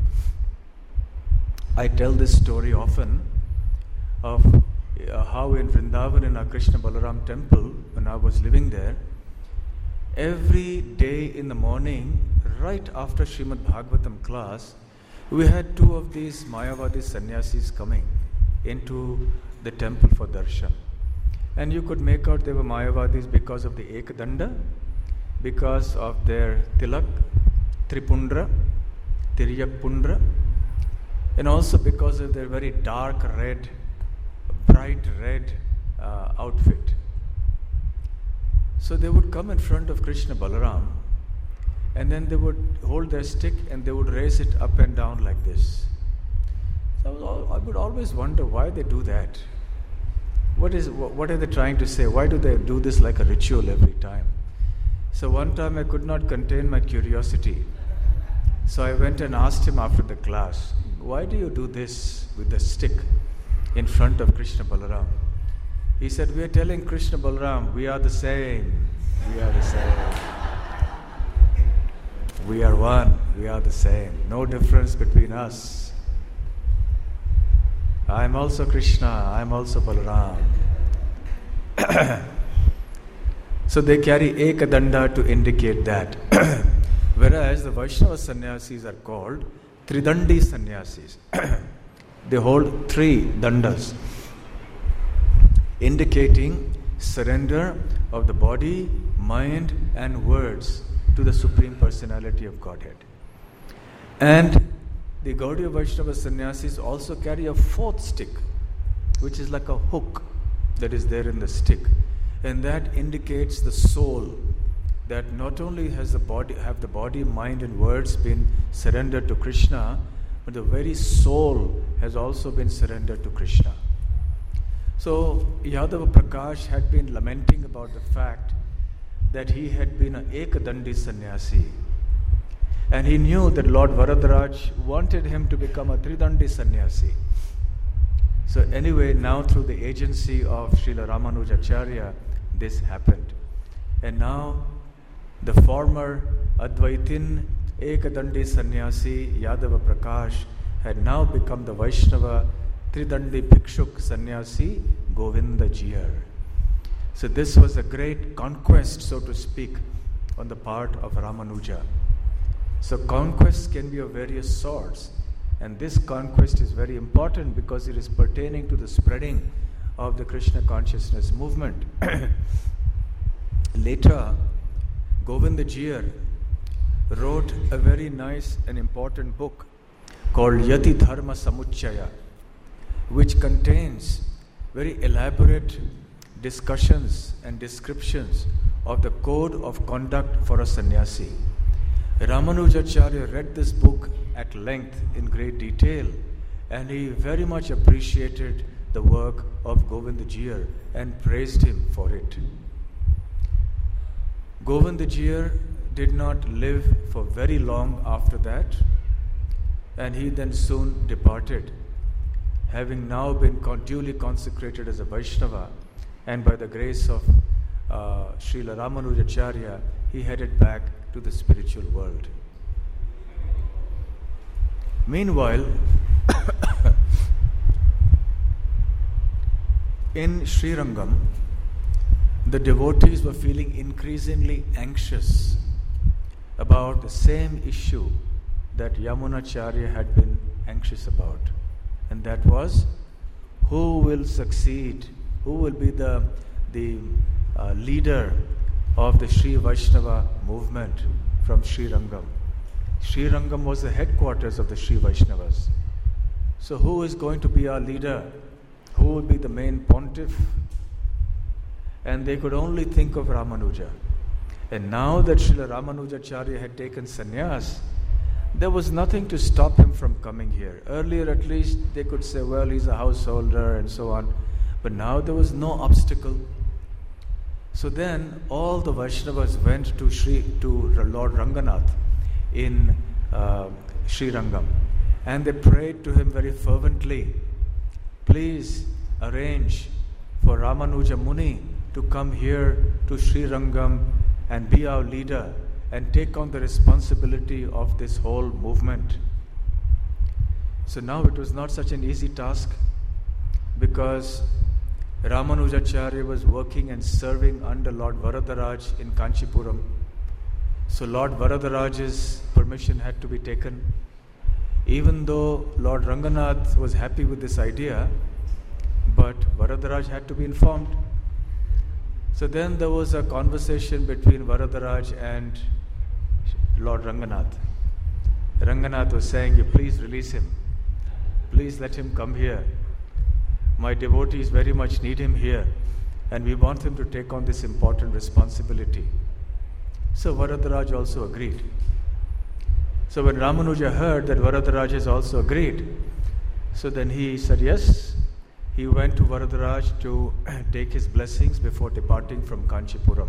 I tell this story often of how in Vrindavan in our Krishna Balaram temple, when I was living there, every day in the morning, right after Srimad Bhagavatam class, we had two of these Mayavadi sannyasis coming into the temple for darshan. And you could make out they were Mayavadis because of the Ekadanda, because of their tilak, Tripundra, Tiryapundra, and also because of their very dark red, bright red outfit. So they would come in front of Krishna Balaram, and then they would hold their stick and they would raise it up and down like this. So I would always wonder why they do that. What are they trying to say? Why do they do this like a ritual every time? So one time I could not contain my curiosity. So I went and asked him after the class, why do you do this with the stick in front of Krishna Balaram? He said, we are telling Krishna Balaram, we are the same. We are the same. We are one. We are the same. No difference between us. I am also Krishna. I am also Balaram. So they carry Ekadanda to indicate that. Whereas the Vaishnava sannyasis are called Tridandi sannyasis. They hold 3 dandas, indicating surrender of the body, mind and words to the Supreme Personality of Godhead. And the Gaudiya Vaishnava sannyasis also carry a 4th stick, which is like a hook that is there in the stick. And that indicates the soul, that not only has the body, mind and words been surrendered to Krishna, but the very soul has also been surrendered to Krishna. So Yadava Prakash had been lamenting about the fact that he had been an Ekadandi sannyasi. And he knew that Lord Varadaraj wanted him to become a Tridandi sannyasi. So anyway, now through the agency of Srila Ramanujacharya, this happened. And now the former Advaitin Ekadandi sannyasi Yadava Prakash had now become the Vaishnava Tridandi Bhikshuk sannyasi Govinda Jiyar. So this was a great conquest, so to speak, on the part of Ramanuja. So conquests can be of various sorts, and this conquest is very important because it is pertaining to the spreading of the Krishna consciousness movement. Later, Govinda Jiyar wrote a very nice and important book called Yati Dharma Samuchaya, which contains very elaborate discussions and descriptions of the code of conduct for a sannyasi. Ramanujacharya read this book at length in great detail, and he very much appreciated the work of Govindajiyar and praised him for it. Govindajiyar did not live for very long after that, and he then soon departed, having now been duly consecrated as a Vaishnava, and by the grace of Srila Ramanujacharya, he headed back to the spiritual world. Meanwhile, in Srirangam, the devotees were feeling increasingly anxious about the same issue that Yamunacharya had been anxious about, and that was who will succeed, who will be the leader of the Sri Vaishnava movement from Srirangam. Srirangam was the headquarters of the Sri Vaishnavas. So who is going to be our leader? Who will be the main pontiff? And they could only think of Ramanuja. And now that Srila Ramanujacharya had taken sannyas, there was nothing to stop him from coming here. Earlier at least they could say, well, he's a householder and so on. But now there was no obstacle. So then all the Vaishnavas went to Lord Ranganath in Srirangam, and they prayed to him very fervently, please arrange for Ramanuja Muni to come here to Srirangam and be our leader and take on the responsibility of this whole movement. So now it was not such an easy task, because Ramanujacharya was working and serving under Lord Varadaraj in Kanchipuram. So Lord Varadaraj's permission had to be taken. Even though Lord Ranganath was happy with this idea, but Varadaraj had to be informed. So then there was a conversation between Varadaraj and Lord Ranganath. Ranganath was saying, please release him. Please let him come here. My devotees very much need him here, and we want him to take on this important responsibility. So Varadaraj also agreed. So when Ramanuja heard that Varadaraj has also agreed, so then he said yes. He went to Varadaraj to take his blessings before departing from Kanchipuram,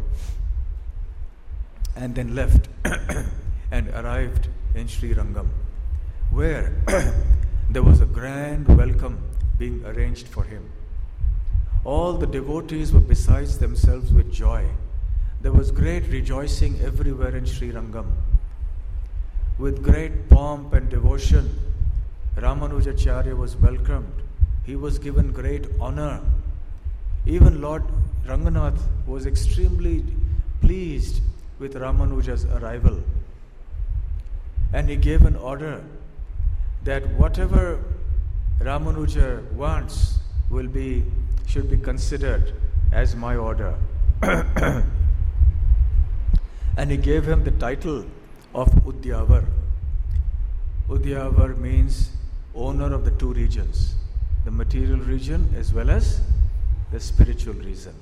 and then left and arrived in Srirangam, where there was a grand welcome being arranged for him. All the devotees were beside themselves with joy. There was great rejoicing everywhere in Srirangam. With great pomp and devotion, Ramanujacharya was welcomed. He was given great honor. Even Lord Ranganath was extremely pleased with Ramanuja's arrival. And he gave an order that whatever Ramanuja wants should be considered as my order. And he gave him the title of Udyavar. Udyavar means owner of the two regions, the material region as well as the spiritual region.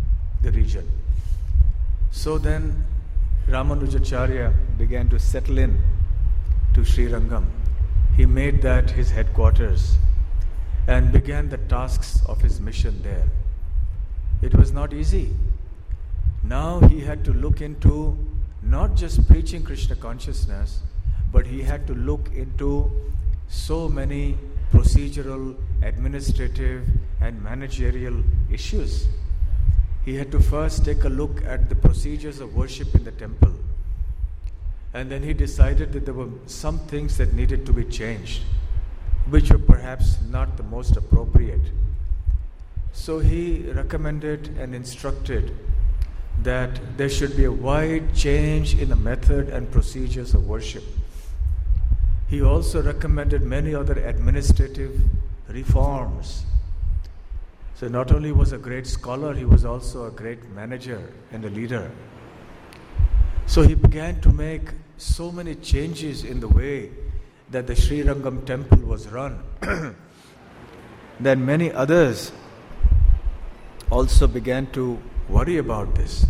So then Ramanujacharya began to settle in to Srirangam. He made that his headquarters and began the tasks of his mission there. It was not easy. Now he had to look into not just preaching Krishna consciousness, but he had to look into so many procedural, administrative and managerial issues. He had to first take a look at the procedures of worship in the temple. And then he decided that there were some things that needed to be changed, which were perhaps not the most appropriate. So he recommended and instructed that there should be a wide change in the method and procedures of worship. He also recommended many other administrative reforms. So not only was a great scholar, he was also a great manager and a leader. So he began to make so many changes in the way that the Srirangam temple was run that many others also began to worry about this.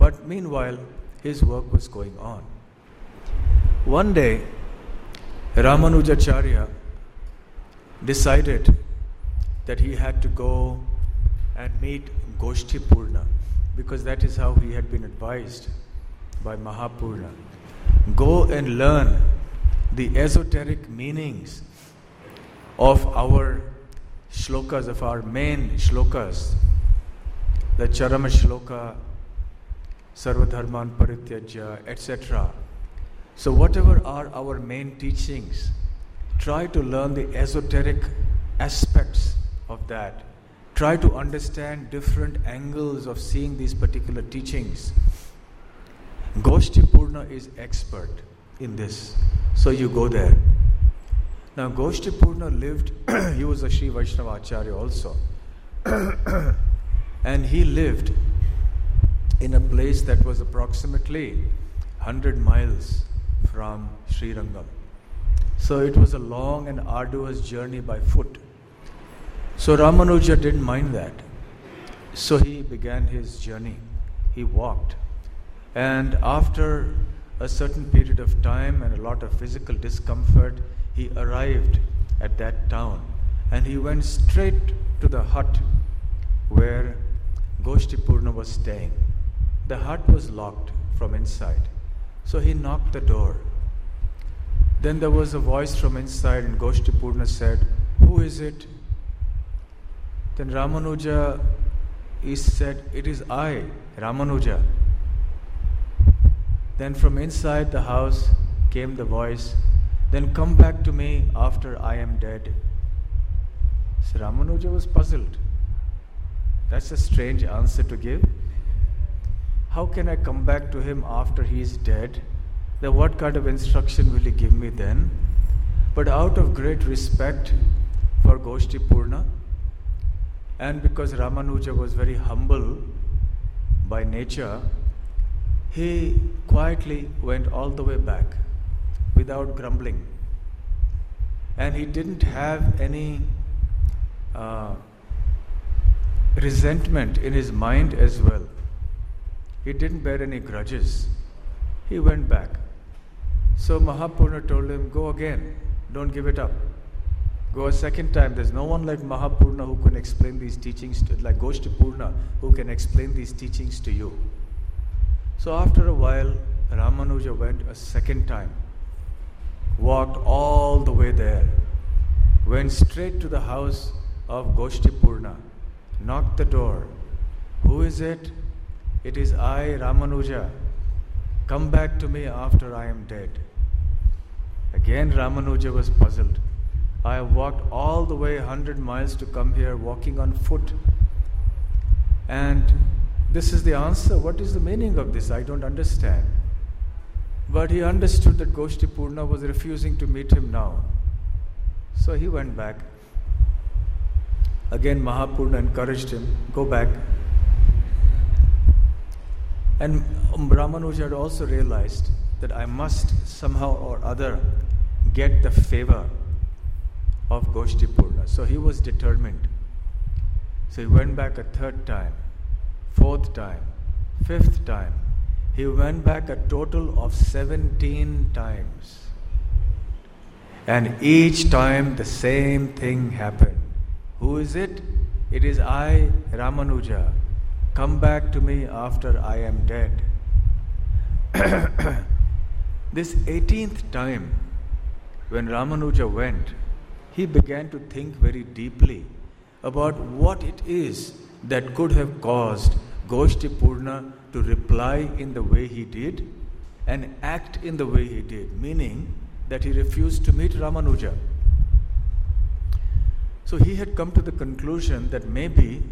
But meanwhile, his work was going on. One day, Ramanujacharya decided that he had to go and meet Goshtipurna, because that is how he had been advised by Mahapurna. Go and learn the esoteric meanings of our shlokas, of our main shlokas, the Charama Shloka, Sarvadharman Parityajya, etc. So whatever are our main teachings, try to learn the esoteric aspects of that. Try to understand different angles of seeing these particular teachings. Goshtipurna is expert in this. So you go there. Now Goshtipurna lived, he was a Sri Vaishnava Acharya also. And he lived in a place that was approximately 100 miles from Srirangam. So it was a long and arduous journey by foot. So Ramanuja didn't mind that. So he began his journey. He walked. And after a certain period of time and a lot of physical discomfort, he arrived at that town. And he went straight to the hut where Goshtipurna was staying. The hut was locked from inside. So he knocked the door. Then there was a voice from inside, and Goshtipurna said, "Who is it?" Then Ramanuja, he said, "It is I, Ramanuja." Then from inside the house came the voice, "Then come back to me after I am dead." So Ramanuja was puzzled. That's a strange answer to give. How can I come back to him after he is dead? Then what kind of instruction will he give me then? But out of great respect for Goshtipurna, and because Ramanuja was very humble by nature, he quietly went all the way back without grumbling. And he didn't have any resentment in his mind as well. He didn't bear any grudges. He went back. So Mahapurna told him, "Go again, don't give it up. Go a second time." There's no one like Mahapurna who can explain these teachings, like Goshtipurna, who can explain these teachings to you. So after a while, Ramanuja went a second time, walked all the way there, went straight to the house of Goshtipurna, knocked the door. "Who is it?" "It is I, Ramanuja. Come back to me after I am dead." Again Ramanuja was puzzled. "I have walked all the way 100 miles to come here, walking on foot. And this is the answer. What is the meaning of this? I don't understand." But he understood that Goshtipurna was refusing to meet him now. So he went back. Again Mahapurna encouraged him, "Go back." And Ramanuja had also realized that I must somehow or other get the favor of Goshtipurna. So he was determined. So he went back a third time, fourth time, fifth time. He went back a total of 17 times. And each time the same thing happened. "Who is it?" "It is I, Ramanuja. Come back to me after I am dead." This 18th time, when Ramanuja went, he began to think very deeply about what it is that could have caused Goshtipurna to reply in the way he did and act in the way he did, meaning that he refused to meet Ramanuja. So he had come to the conclusion that maybe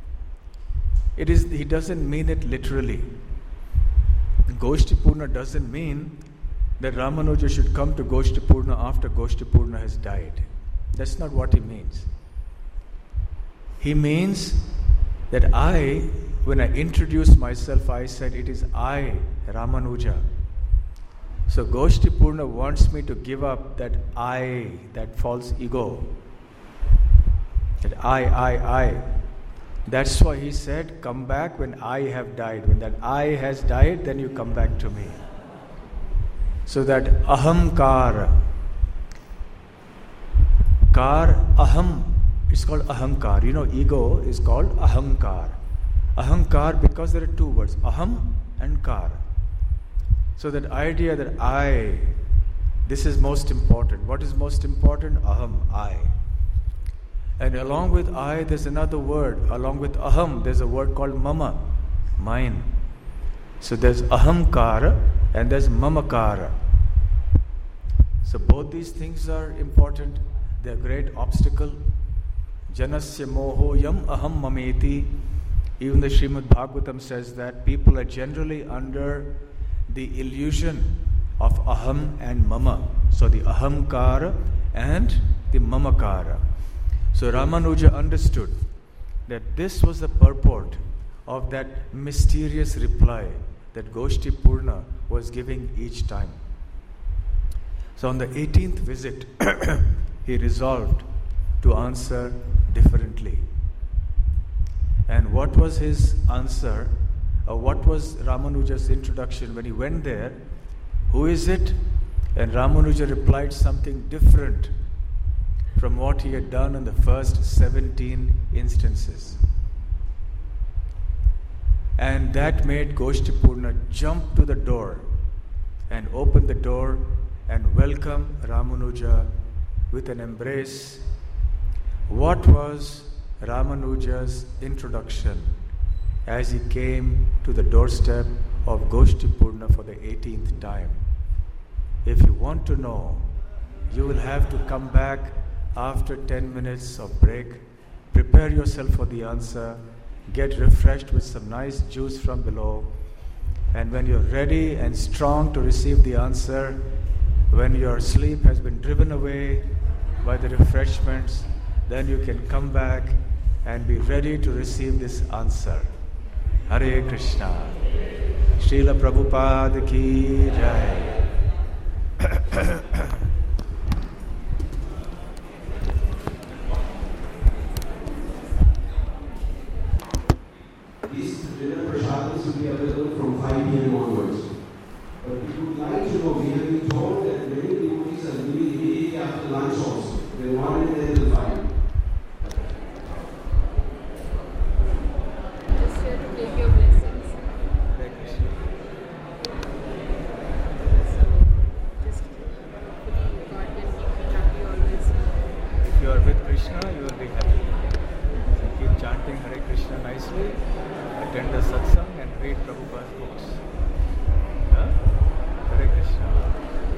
he doesn't mean it literally. Goshtipurna doesn't mean that Ramanuja should come to Goshtipurna after Goshtipurna has died. That's not what he means. He means that when I introduced myself, I said, "It is I, Ramanuja." So Goshtipurna wants me to give up that I, that false ego. That I. That's why he said, come back when I have died. When that I has died, then you come back to me. So that ahamkara, aham, it's called ahankar. You know, ego is called ahankar. Ahankar because there are two words, aham and kar. So that idea that I, this is most important. What is most important? Aham, I. And along with I, there's another word. Along with aham, there's a word called mama, mine. So there's ahamkara and there's mamakara. So both these things are important. They're a great obstacle. Janasya moho yam aham mameti. Even the Srimad Bhagavatam says that people are generally under the illusion of aham and mama. So the ahamkara and the mamakara. So Ramanuja understood that this was the purport of that mysterious reply that Goshti Purna was giving each time. So on the 18th visit, he resolved to answer differently. And what was his answer? What was Ramanuja's introduction when he went there? Who is it? And Ramanuja replied something different from what he had done in the first 17 instances. And that made Goshti Purna jump to the door and open the door and welcome Ramanuja with an embrace. What was Ramanuja's introduction as he came to the doorstep of Goshti Purna for the 18th time? If you want to know, you will have to come back after 10 minutes of break. Prepare yourself for the answer. Get refreshed with some nice juice from below. And when you're ready and strong to receive the answer, when your sleep has been driven away by the refreshments, then you can come back and be ready to receive this answer. Hare Krishna. Srila Prabhupada ki jai. These dinner prasadams will be available from 5 p.m. onwards. But if you would like to know, we have been told that many devotees are leaving immediately after lunch also. They want it there till 5. Just here to take your blessings. So, just hopefully God can keep you happy always. If you are with Krishna, you will be happy. So keep chanting Hare Krishna nicely, attend the satsang and read Prabhupada's books. Yeah? Hare Krishna.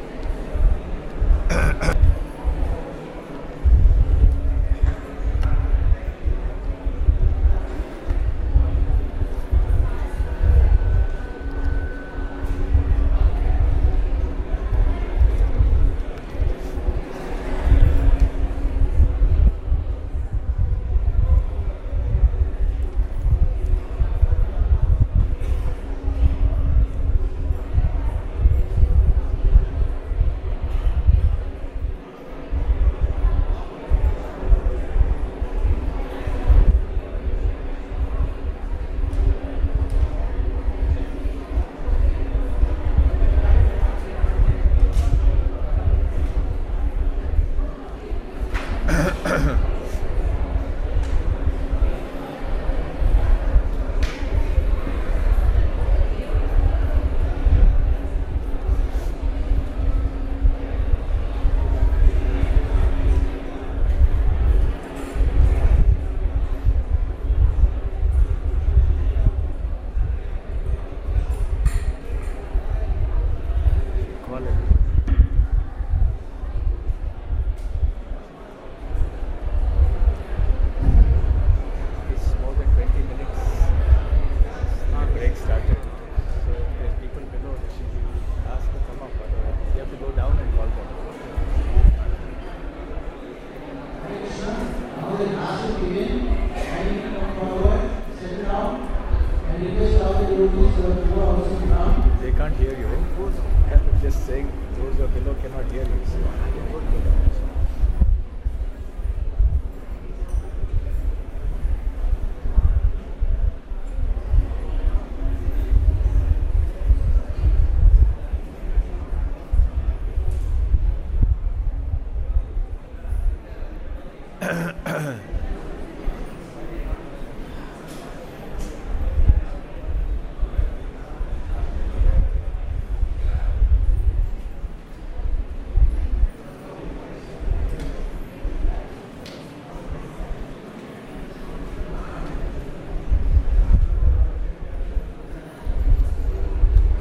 They can't hear you. I'm just saying those who are below cannot hear you. So I can go down.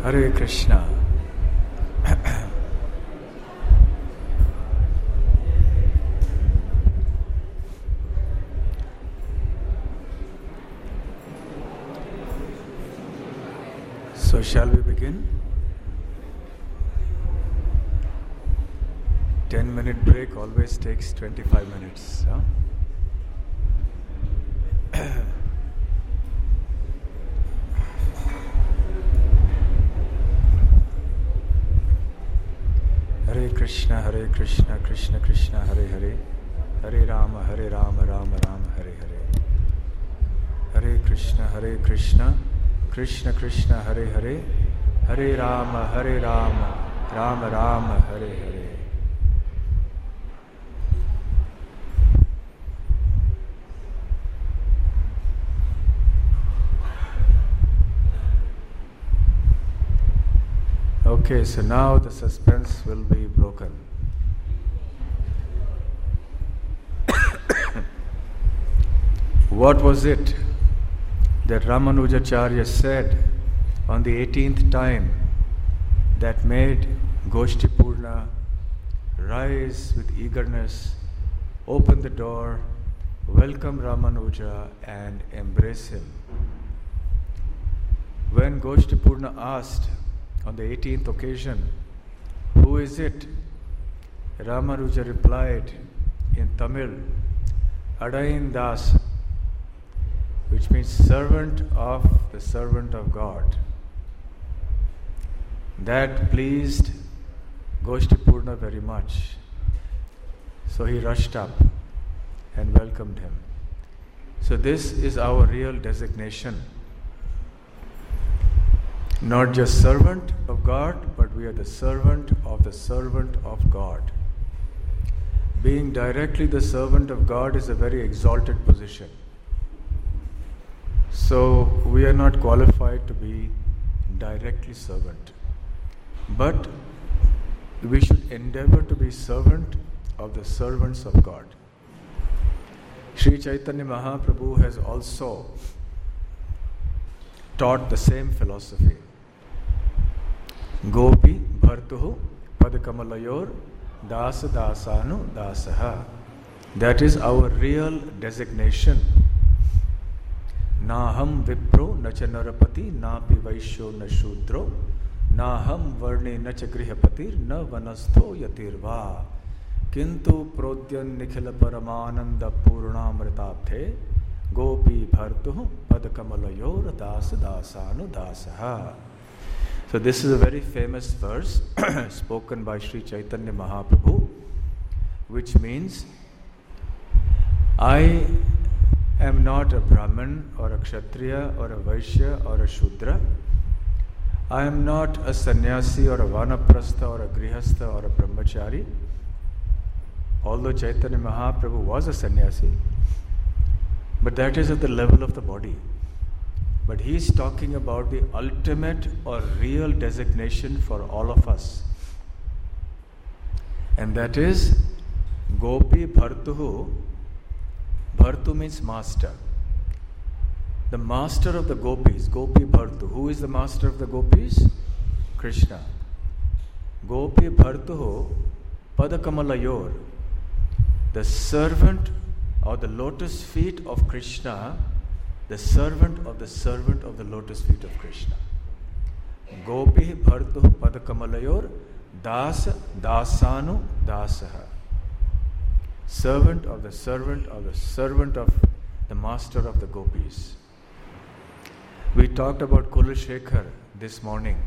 Hare Krishna. So shall we begin? 10-minute break always takes 25 minutes. Huh? Hare Krishna, Krishna Krishna, Hare Hare, Hare Rama, Rama Rama, Hare Hare. Hare Krishna, Krishna Krishna, Hare Hare, Hare Rama, Rama Rama, Hare Hare. Okay, so now the suspense will be broken. What was it that Ramanujacharya said on the 18th time that made Goshtipurna rise with eagerness, open the door, welcome Ramanuja and embrace him? When Goshtipurna asked on the 18th occasion, who is it? Ramanuja replied in Tamil, Adain Das, which means servant of the servant of God. That pleased Goshtipurna very much. So he rushed up and welcomed him. So this is our real designation. Not just servant of God, but we are the servant of God. Being directly the servant of God is a very exalted position. So we are not qualified to be directly servant. But we should endeavor to be servant of the servants of God. Sri Chaitanya Mahaprabhu has also taught the same philosophy. Gopi bhartuhu padkamalayor dasa dasanu dasaha. That is our real designation. Naham vipro nacha narapati napi vaishyo na shudro naham varne nacha grihapatir na vanastho yatirva kintu prodyan nikhila paramananda purnamritabdhe gopi bhartuhu padkamalayor dasa dasanu dasaha. So this is a very famous verse spoken by Sri Chaitanya Mahaprabhu, which means, I am not a Brahmin or a Kshatriya or a Vaishya or a Shudra. I am not a sannyasi or a vanaprastha or a grihastha or a brahmachari. Although Chaitanya Mahaprabhu was a sannyasi, but that is at the level of the body. But he is talking about the ultimate or real designation for all of us. And that is Gopi Bhartuhu. Bhartu means master. The master of the gopis, Gopi Bhartu. Who is the master of the gopis? Krishna. Gopi Bhartuhu Padakamalayur. The servant or the lotus feet of Krishna, the servant of the lotus feet of Krishna. Gopi Bhartuhu Padakamalayur Das Dasanu Dasaha. Servant of the servant of the master of the gopis. We talked about Kulashekar this morning.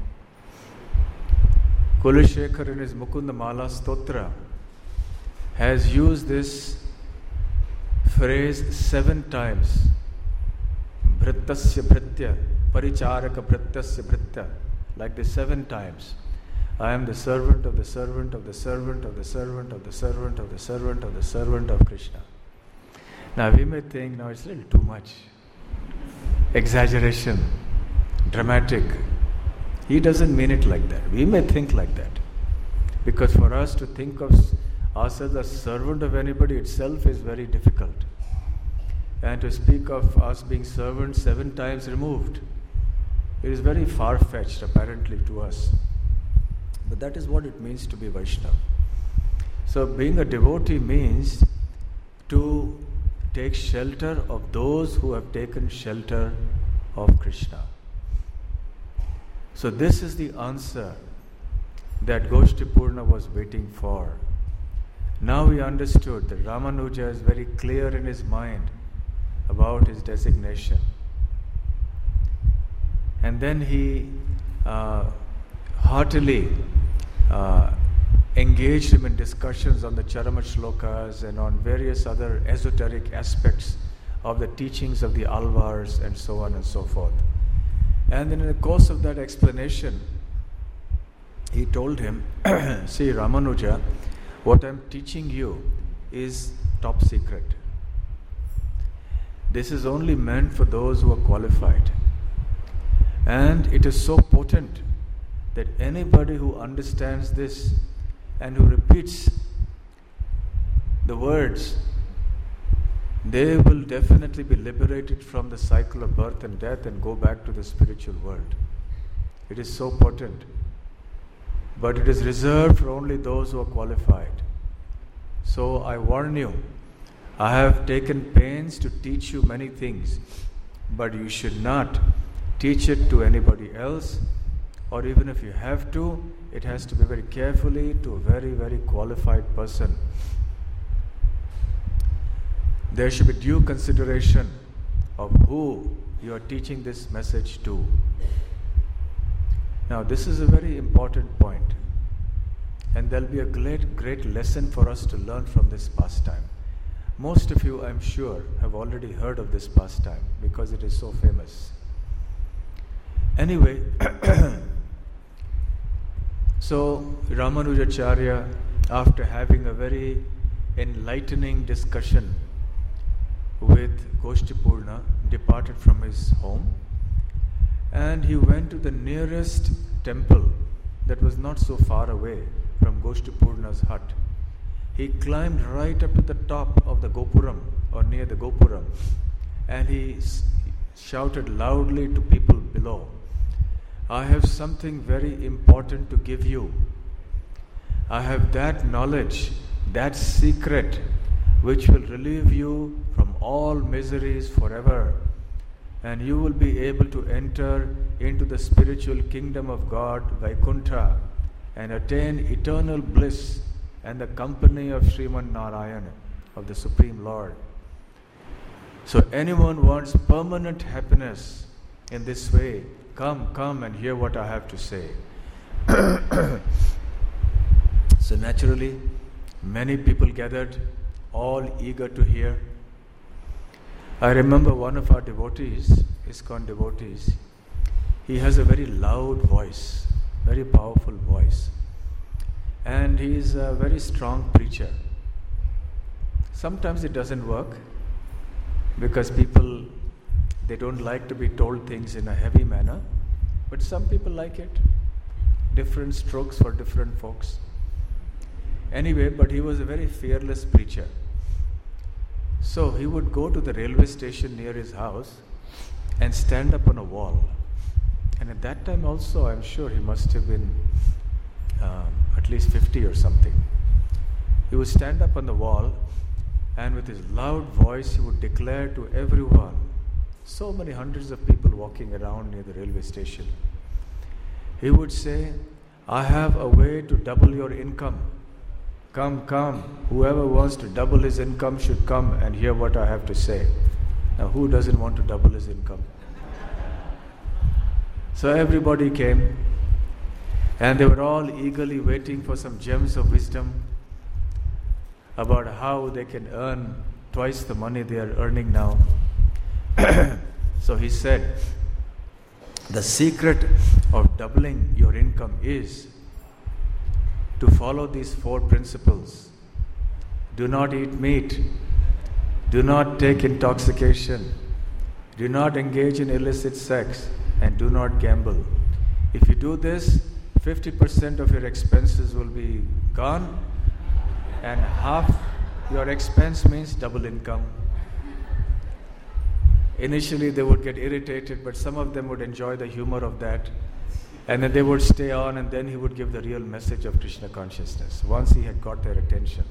Kulashekar in his Mukunda Mala Stotra has used this phrase 7 times. Bhrittasya Bhritya, Paricharaka Bhrittasya Bhritya, like this 7 times. I am the servant of the servant of the servant of the servant of the servant of the servant of the servant of Krishna. Now we may think, now it's a little too much. Exaggeration, dramatic. He doesn't mean it like that. We may think like that. Because for us to think of ourselves as servant of anybody itself is very difficult. And to speak of us being servants 7 times removed. It is very far-fetched apparently to us. But that is what it means to be Vaishnava. So being a devotee means to take shelter of those who have taken shelter of Krishna. So this is the answer that Goshtipurna was waiting for. Now he understood that Ramanuja is very clear in his mind about his designation. And then he heartily engaged him in discussions on the Charama Shlokas and on various other esoteric aspects of the teachings of the Alvars and so on and so forth. And then in the course of that explanation, he told him, see Ramanuja, what I'm teaching you is top secret. This is only meant for those who are qualified. And it is so potent that anybody who understands this and who repeats the words, they will definitely be liberated from the cycle of birth and death and go back to the spiritual world. It is so potent. But it is reserved for only those who are qualified. So I warn you, I have taken pains to teach you many things, but you should not teach it to anybody else, or even if you have to, it has to be very carefully to a very, very qualified person. There should be due consideration of who you are teaching this message to. Now, this is a very important point, and there will be a great lesson for us to learn from this pastime. Most of you, I'm sure, have already heard of this pastime because it is so famous. Anyway, so Ramanujacharya, after having a very enlightening discussion with Goshtipurna, departed from his home, and he went to the nearest temple that was not so far away from Goshtipurna's hut. He climbed right up to the top of the Gopuram, or near the Gopuram, and he shouted loudly to people below, I have something very important to give you. I have that knowledge, that secret, which will relieve you from all miseries forever. And you will be able to enter into the spiritual kingdom of God, Vaikuntha, and attain eternal bliss and the company of Sriman Narayana, of the Supreme Lord. So anyone wants permanent happiness in this way, come and hear what I have to say. So naturally, many people gathered, all eager to hear. I remember one of our devotees, ISKCON devotees, he has a very loud voice, very powerful voice. And he is a very strong preacher. Sometimes it doesn't work because people, they don't like to be told things in a heavy manner, but some people like it. Different strokes for different folks. Anyway, but he was a very fearless preacher. So he would go to the railway station near his house and stand up on a wall. And at that time also, I'm sure he must have been at least 50 or something. He would stand up on the wall and with his loud voice he would declare to everyone, so many hundreds of people walking around near the railway station. He would say, I have a way to double your income. Come, whoever wants to double his income should come and hear what I have to say. Now, who doesn't want to double his income? So everybody came, and they were all eagerly waiting for some gems of wisdom about how they can earn twice the money they are earning now. So he said, the secret of doubling your income is to follow these 4 principles. Do not eat meat. Do not take intoxication. Do not engage in illicit sex. And do not gamble. If you do this, 50% of your expenses will be gone, and half your expense means double income. Initially they would get irritated, but some of them would enjoy the humor of that. And then they would stay on, and then he would give the real message of Krishna consciousness once he had got their attention.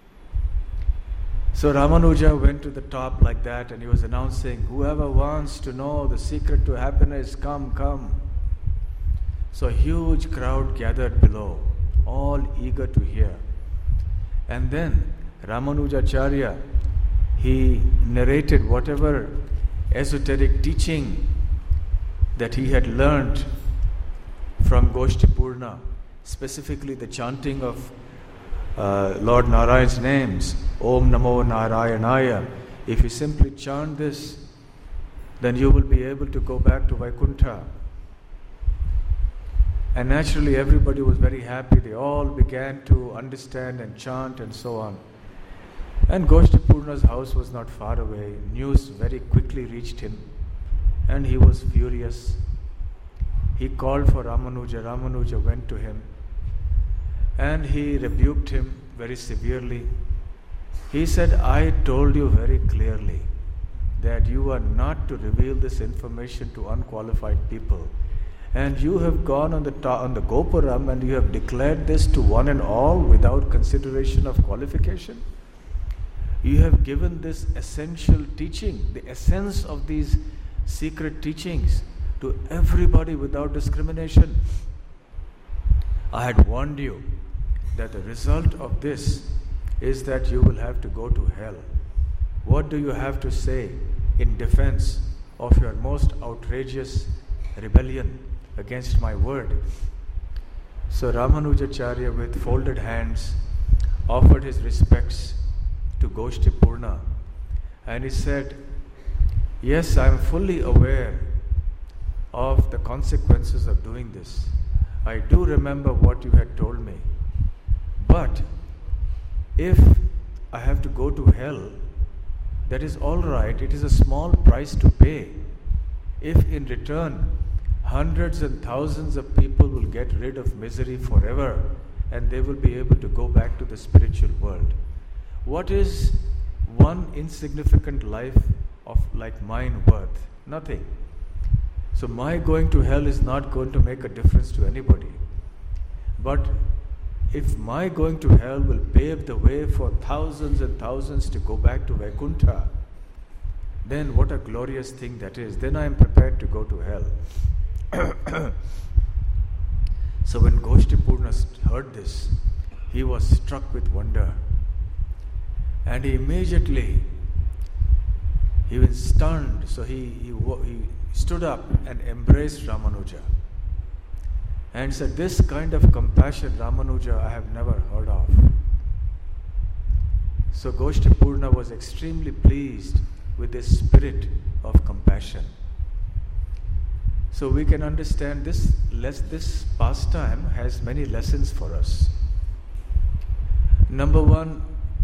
So Ramanuja went to the top like that, and he was announcing, whoever wants to know the secret to happiness, come, come. So a huge crowd gathered below, all eager to hear. And then Ramanujacharya, he narrated whatever esoteric teaching that he had learned from Goshtipurna, specifically the chanting of Lord Narayan's names, Om Namo Narayanaya. If you simply chant this, then you will be able to go back to Vaikuntha. And naturally everybody was very happy. They all began to understand and chant and so on. And Goshtipurna's house was not far away. News very quickly reached him, and he was furious. He called for Ramanuja. Ramanuja went to him, and he rebuked him very severely. He said, I told you very clearly that you are not to reveal this information to unqualified people. And you have gone on the Gopuram and you have declared this to one and all without consideration of qualification. You have given this essential teaching, the essence of these secret teachings, to everybody without discrimination. I had warned you that the result of this is that you will have to go to hell. What do you have to say in defense of your most outrageous rebellion against my word? So Ramanujacharya, with folded hands, offered his respects to Goshtipurna, and he said, yes, I am fully aware of the consequences of doing this. I do remember what you had told me. But if I have to go to hell, that is all right. It is a small price to pay. If in return hundreds and thousands of people will get rid of misery forever, and they will be able to go back to the spiritual world. What is one insignificant life of like mine worth? Nothing. So my going to hell is not going to make a difference to anybody. But if my going to hell will pave the way for thousands and thousands to go back to Vaikuntha, then what a glorious thing that is. Then I am prepared to go to hell. So when Goshtipurna heard this, he was struck with wonder. And he immediately, he was stunned. So he stood up and embraced Ramanuja and said, this kind of compassion, Ramanuja, I have never heard of. So Goshtipurna was extremely pleased with this spirit of compassion. So we can understand this pastime has many lessons for us. Number one,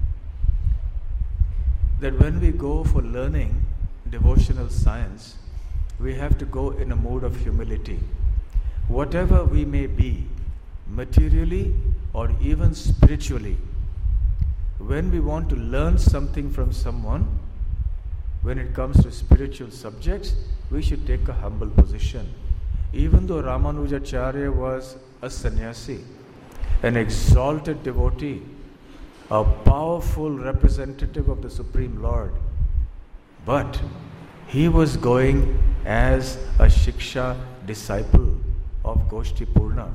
that when we go for learning devotional science, we have to go in a mood of humility. Whatever we may be, materially or even spiritually, when we want to learn something from someone, when it comes to spiritual subjects, we should take a humble position. Even though Ramanujacharya was a sannyasi, an exalted devotee, a powerful representative of the Supreme Lord, but he was going as a Shiksha disciple of Goshtipurna.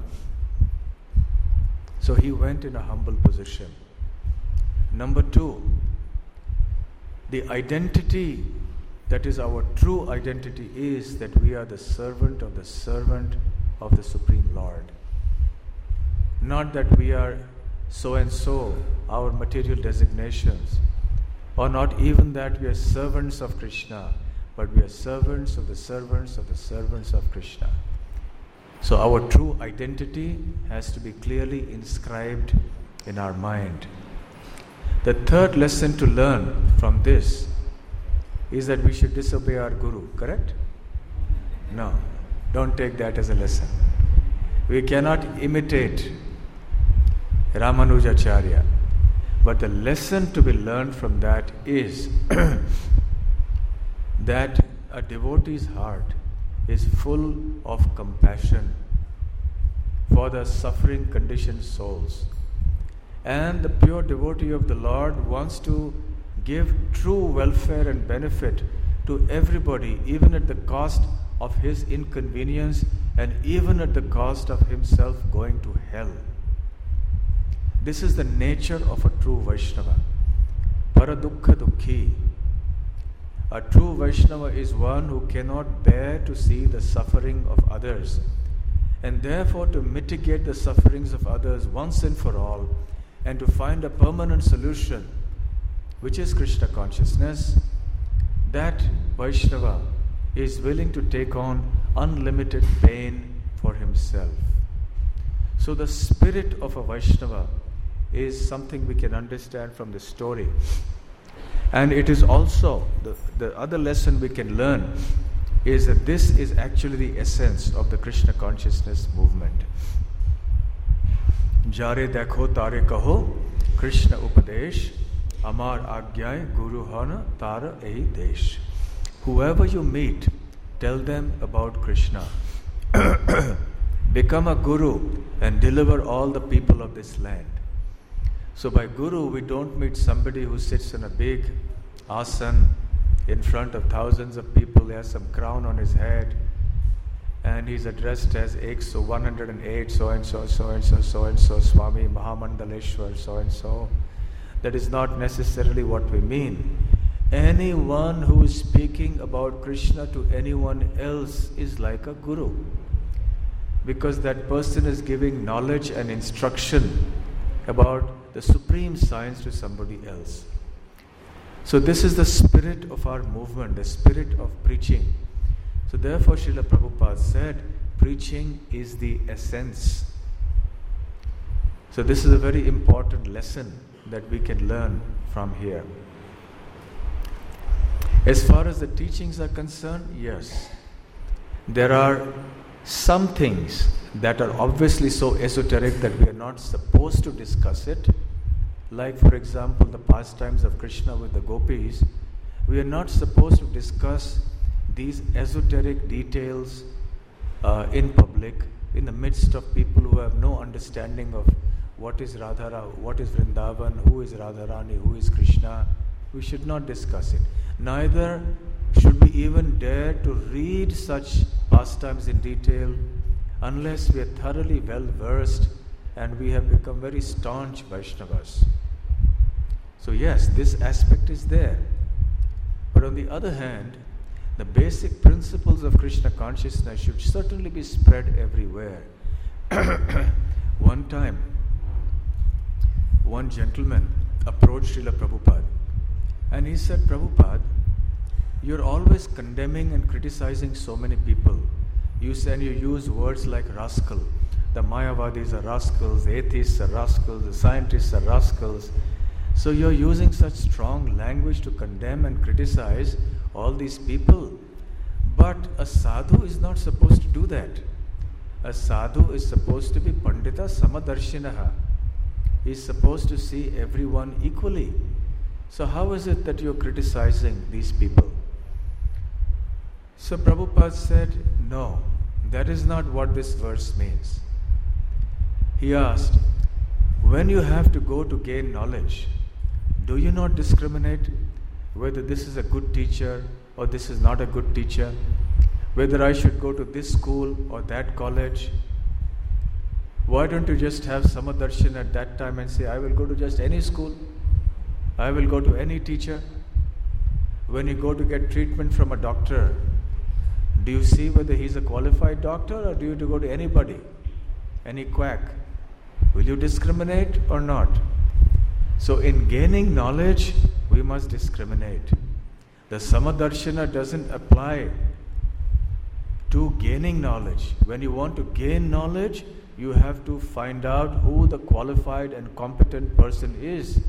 So he went in a humble position. Number two, the identity that is our true identity is that we are the servant of the Supreme Lord. Not that we are so and so, our material designations, or not even that we are servants of Krishna, but we are servants of the servants of the servants of Krishna. So our true identity has to be clearly inscribed in our mind. The third lesson to learn from this is that we should disobey our Guru, correct? No, don't take that as a lesson. We cannot imitate Ramanujacharya, but the lesson to be learned from that is that a devotee's heart is full of compassion for the suffering conditioned souls. And the pure devotee of the Lord wants to give true welfare and benefit to everybody, even at the cost of his inconvenience and even at the cost of himself going to hell. This is the nature of a true Vaishnava. Paradukha dukhi. A true Vaishnava is one who cannot bear to see the suffering of others, and therefore to mitigate the sufferings of others once and for all, and to find a permanent solution, which is Krishna consciousness. That Vaishnava is willing to take on unlimited pain for himself. So the spirit of a Vaishnava is something we can understand from the story. And it is also, the other lesson we can learn is that this is actually the essence of the Krishna consciousness movement. Jare dekho tare kaho, Krishna upadesh, amar agyay guru hana tara ehi desh. Whoever you meet, tell them about Krishna. Become a guru and deliver all the people of this land. So by guru, we don't meet somebody who sits in a big asan in front of thousands of people. He has some crown on his head and he's addressed as 108, so-and-so, so-and-so, so-and-so, Swami Mahamandaleshwar, so-and-so. That is not necessarily what we mean. Anyone who is speaking about Krishna to anyone else is like a guru, because that person is giving knowledge and instruction about the supreme science to somebody else. So this is the spirit of our movement, the spirit of preaching. So therefore Srila Prabhupada said, preaching is the essence. So this is a very important lesson that we can learn from here. As far as the teachings are concerned, yes, there are some things that are obviously so esoteric that we are not supposed to discuss it. Like, for example, the pastimes of Krishna with the gopis. We are not supposed to discuss these esoteric details in public, in the midst of people who have no understanding of what is Radharani, what is Vrindavan, who is Radharani, who is Krishna. We should not discuss it. Neither should we even dare to read such pastimes in detail unless we are thoroughly well versed and we have become very staunch Vaishnavas. So yes, this aspect is there. But on the other hand, the basic principles of Krishna consciousness should certainly be spread everywhere. One time, one gentleman approached Srila Prabhupada and he said, Prabhupada, you're always condemning and criticizing so many people. You use words like rascal. The Mayavadis are rascals, the atheists are rascals, the scientists are rascals. So you're using such strong language to condemn and criticize all these people. But a sadhu is not supposed to do that. A sadhu is supposed to be Pandita Samadarshinaha. He is supposed to see everyone equally. So how is it that you're criticizing these people? So Prabhupada said, no, that is not what this verse means. He asked, when you have to go to gain knowledge, do you not discriminate whether this is a good teacher or this is not a good teacher? Whether I should go to this school or that college? Why don't you just have Samadarshan at that time and say, I will go to just any school? I will go to any teacher? When you go to get treatment from a doctor, do you see whether he's a qualified doctor or do you go to anybody, any quack? Will you discriminate or not? So in gaining knowledge, we must discriminate. The Samadarshana doesn't apply to gaining knowledge. When you want to gain knowledge, you have to find out who the qualified and competent person is.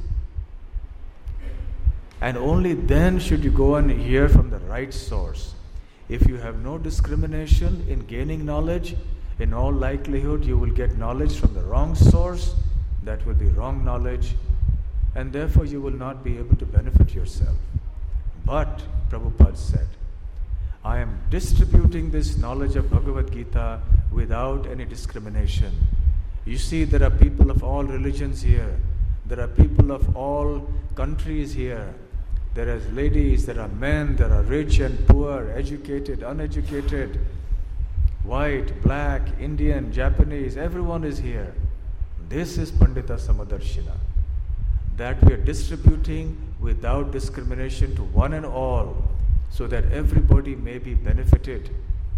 And only then should you go and hear from the right source. If you have no discrimination in gaining knowledge, in all likelihood you will get knowledge from the wrong source. That will be wrong knowledge, and therefore you will not be able to benefit yourself. But, Prabhupada said, I am distributing this knowledge of Bhagavad Gita without any discrimination. You see, there are people of all religions here. There are people of all countries here. There are ladies, there are men, there are rich and poor, educated, uneducated, white, black, Indian, Japanese, everyone is here. This is Pandita Samadarshina. That we are distributing without discrimination to one and all, so that everybody may be benefited.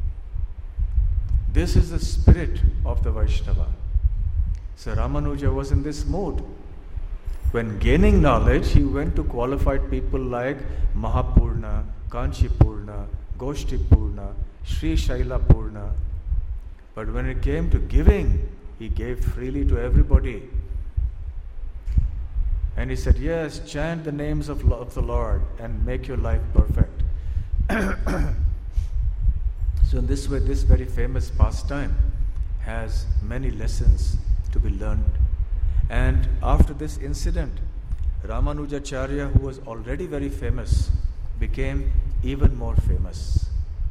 This is the spirit of the Vaishnava. So Ramanuja was in this mood. When gaining knowledge, he went to qualified people like Mahapurna, Kanchipurna, Goshtipurna, Sri Shailapurna. But when it came to giving, he gave freely to everybody. And he said, yes, chant the names of the Lord and make your life perfect. So in this way, this very famous pastime has many lessons to be learned. And after this incident, Ramanujacharya, who was already very famous, became even more famous.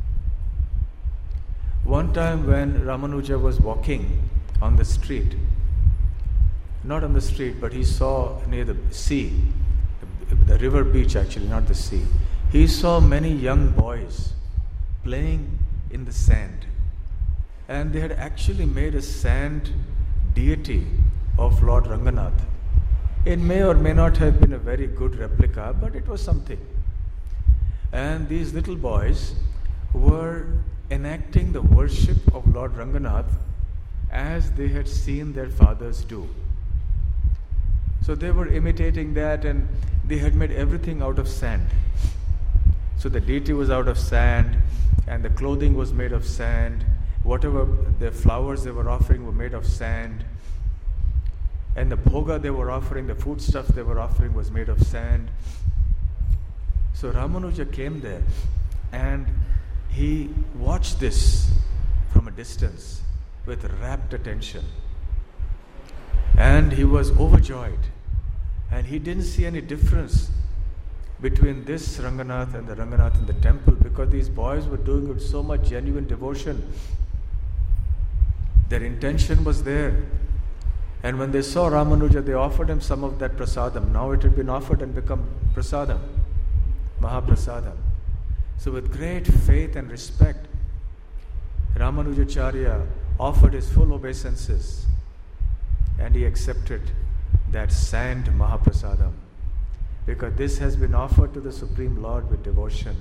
One time when Ramanuja was walking on the street, not on the street, but he saw near the sea, the river beach actually, not the sea, he saw many young boys playing in the sand. And they had actually made a sand deity of Lord Ranganath. It may or may not have been a very good replica, but it was something. And these little boys were enacting the worship of Lord Ranganath as they had seen their fathers do. So they were imitating that, and they had made everything out of sand. So the deity was out of sand, and the clothing was made of sand. Whatever the flowers they were offering were made of sand. And the bhoga they were offering, the foodstuff they were offering was made of sand. So Ramanuja came there and he watched this from a distance with rapt attention. And he was overjoyed. And he didn't see any difference between this Ranganath and the Ranganath in the temple, because these boys were doing it with so much genuine devotion. Their intention was there. And when they saw Ramanuja, they offered him some of that prasadam. Now it had been offered and become prasadam, Mahaprasadam. So with great faith and respect, Ramanujacharya offered his full obeisances, and he accepted that sand Mahaprasadam, because this has been offered to the Supreme Lord with devotion.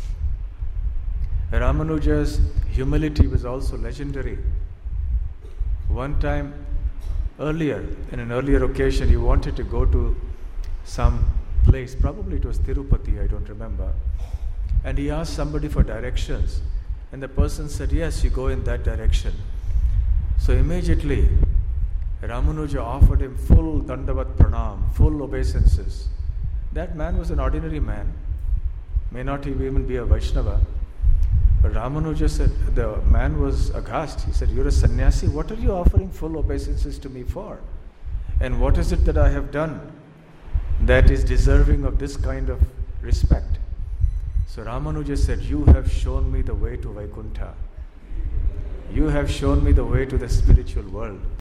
Ramanuja's humility was also legendary. One time, in an earlier occasion, he wanted to go to some place, probably it was Tirupati, I don't remember, and he asked somebody for directions, and the person said, yes, you go in that direction. So immediately, Ramanuja offered him full dandavat pranam, full obeisances. That man was an ordinary man, may not even be a Vaishnava. But Ramanuja said, the man was aghast. He said, you're a sannyasi, what are you offering full obeisances to me for? And what is it that I have done that is deserving of this kind of respect? So Ramanuja said, you have shown me the way to Vaikuntha. You have shown me the way to the spiritual world.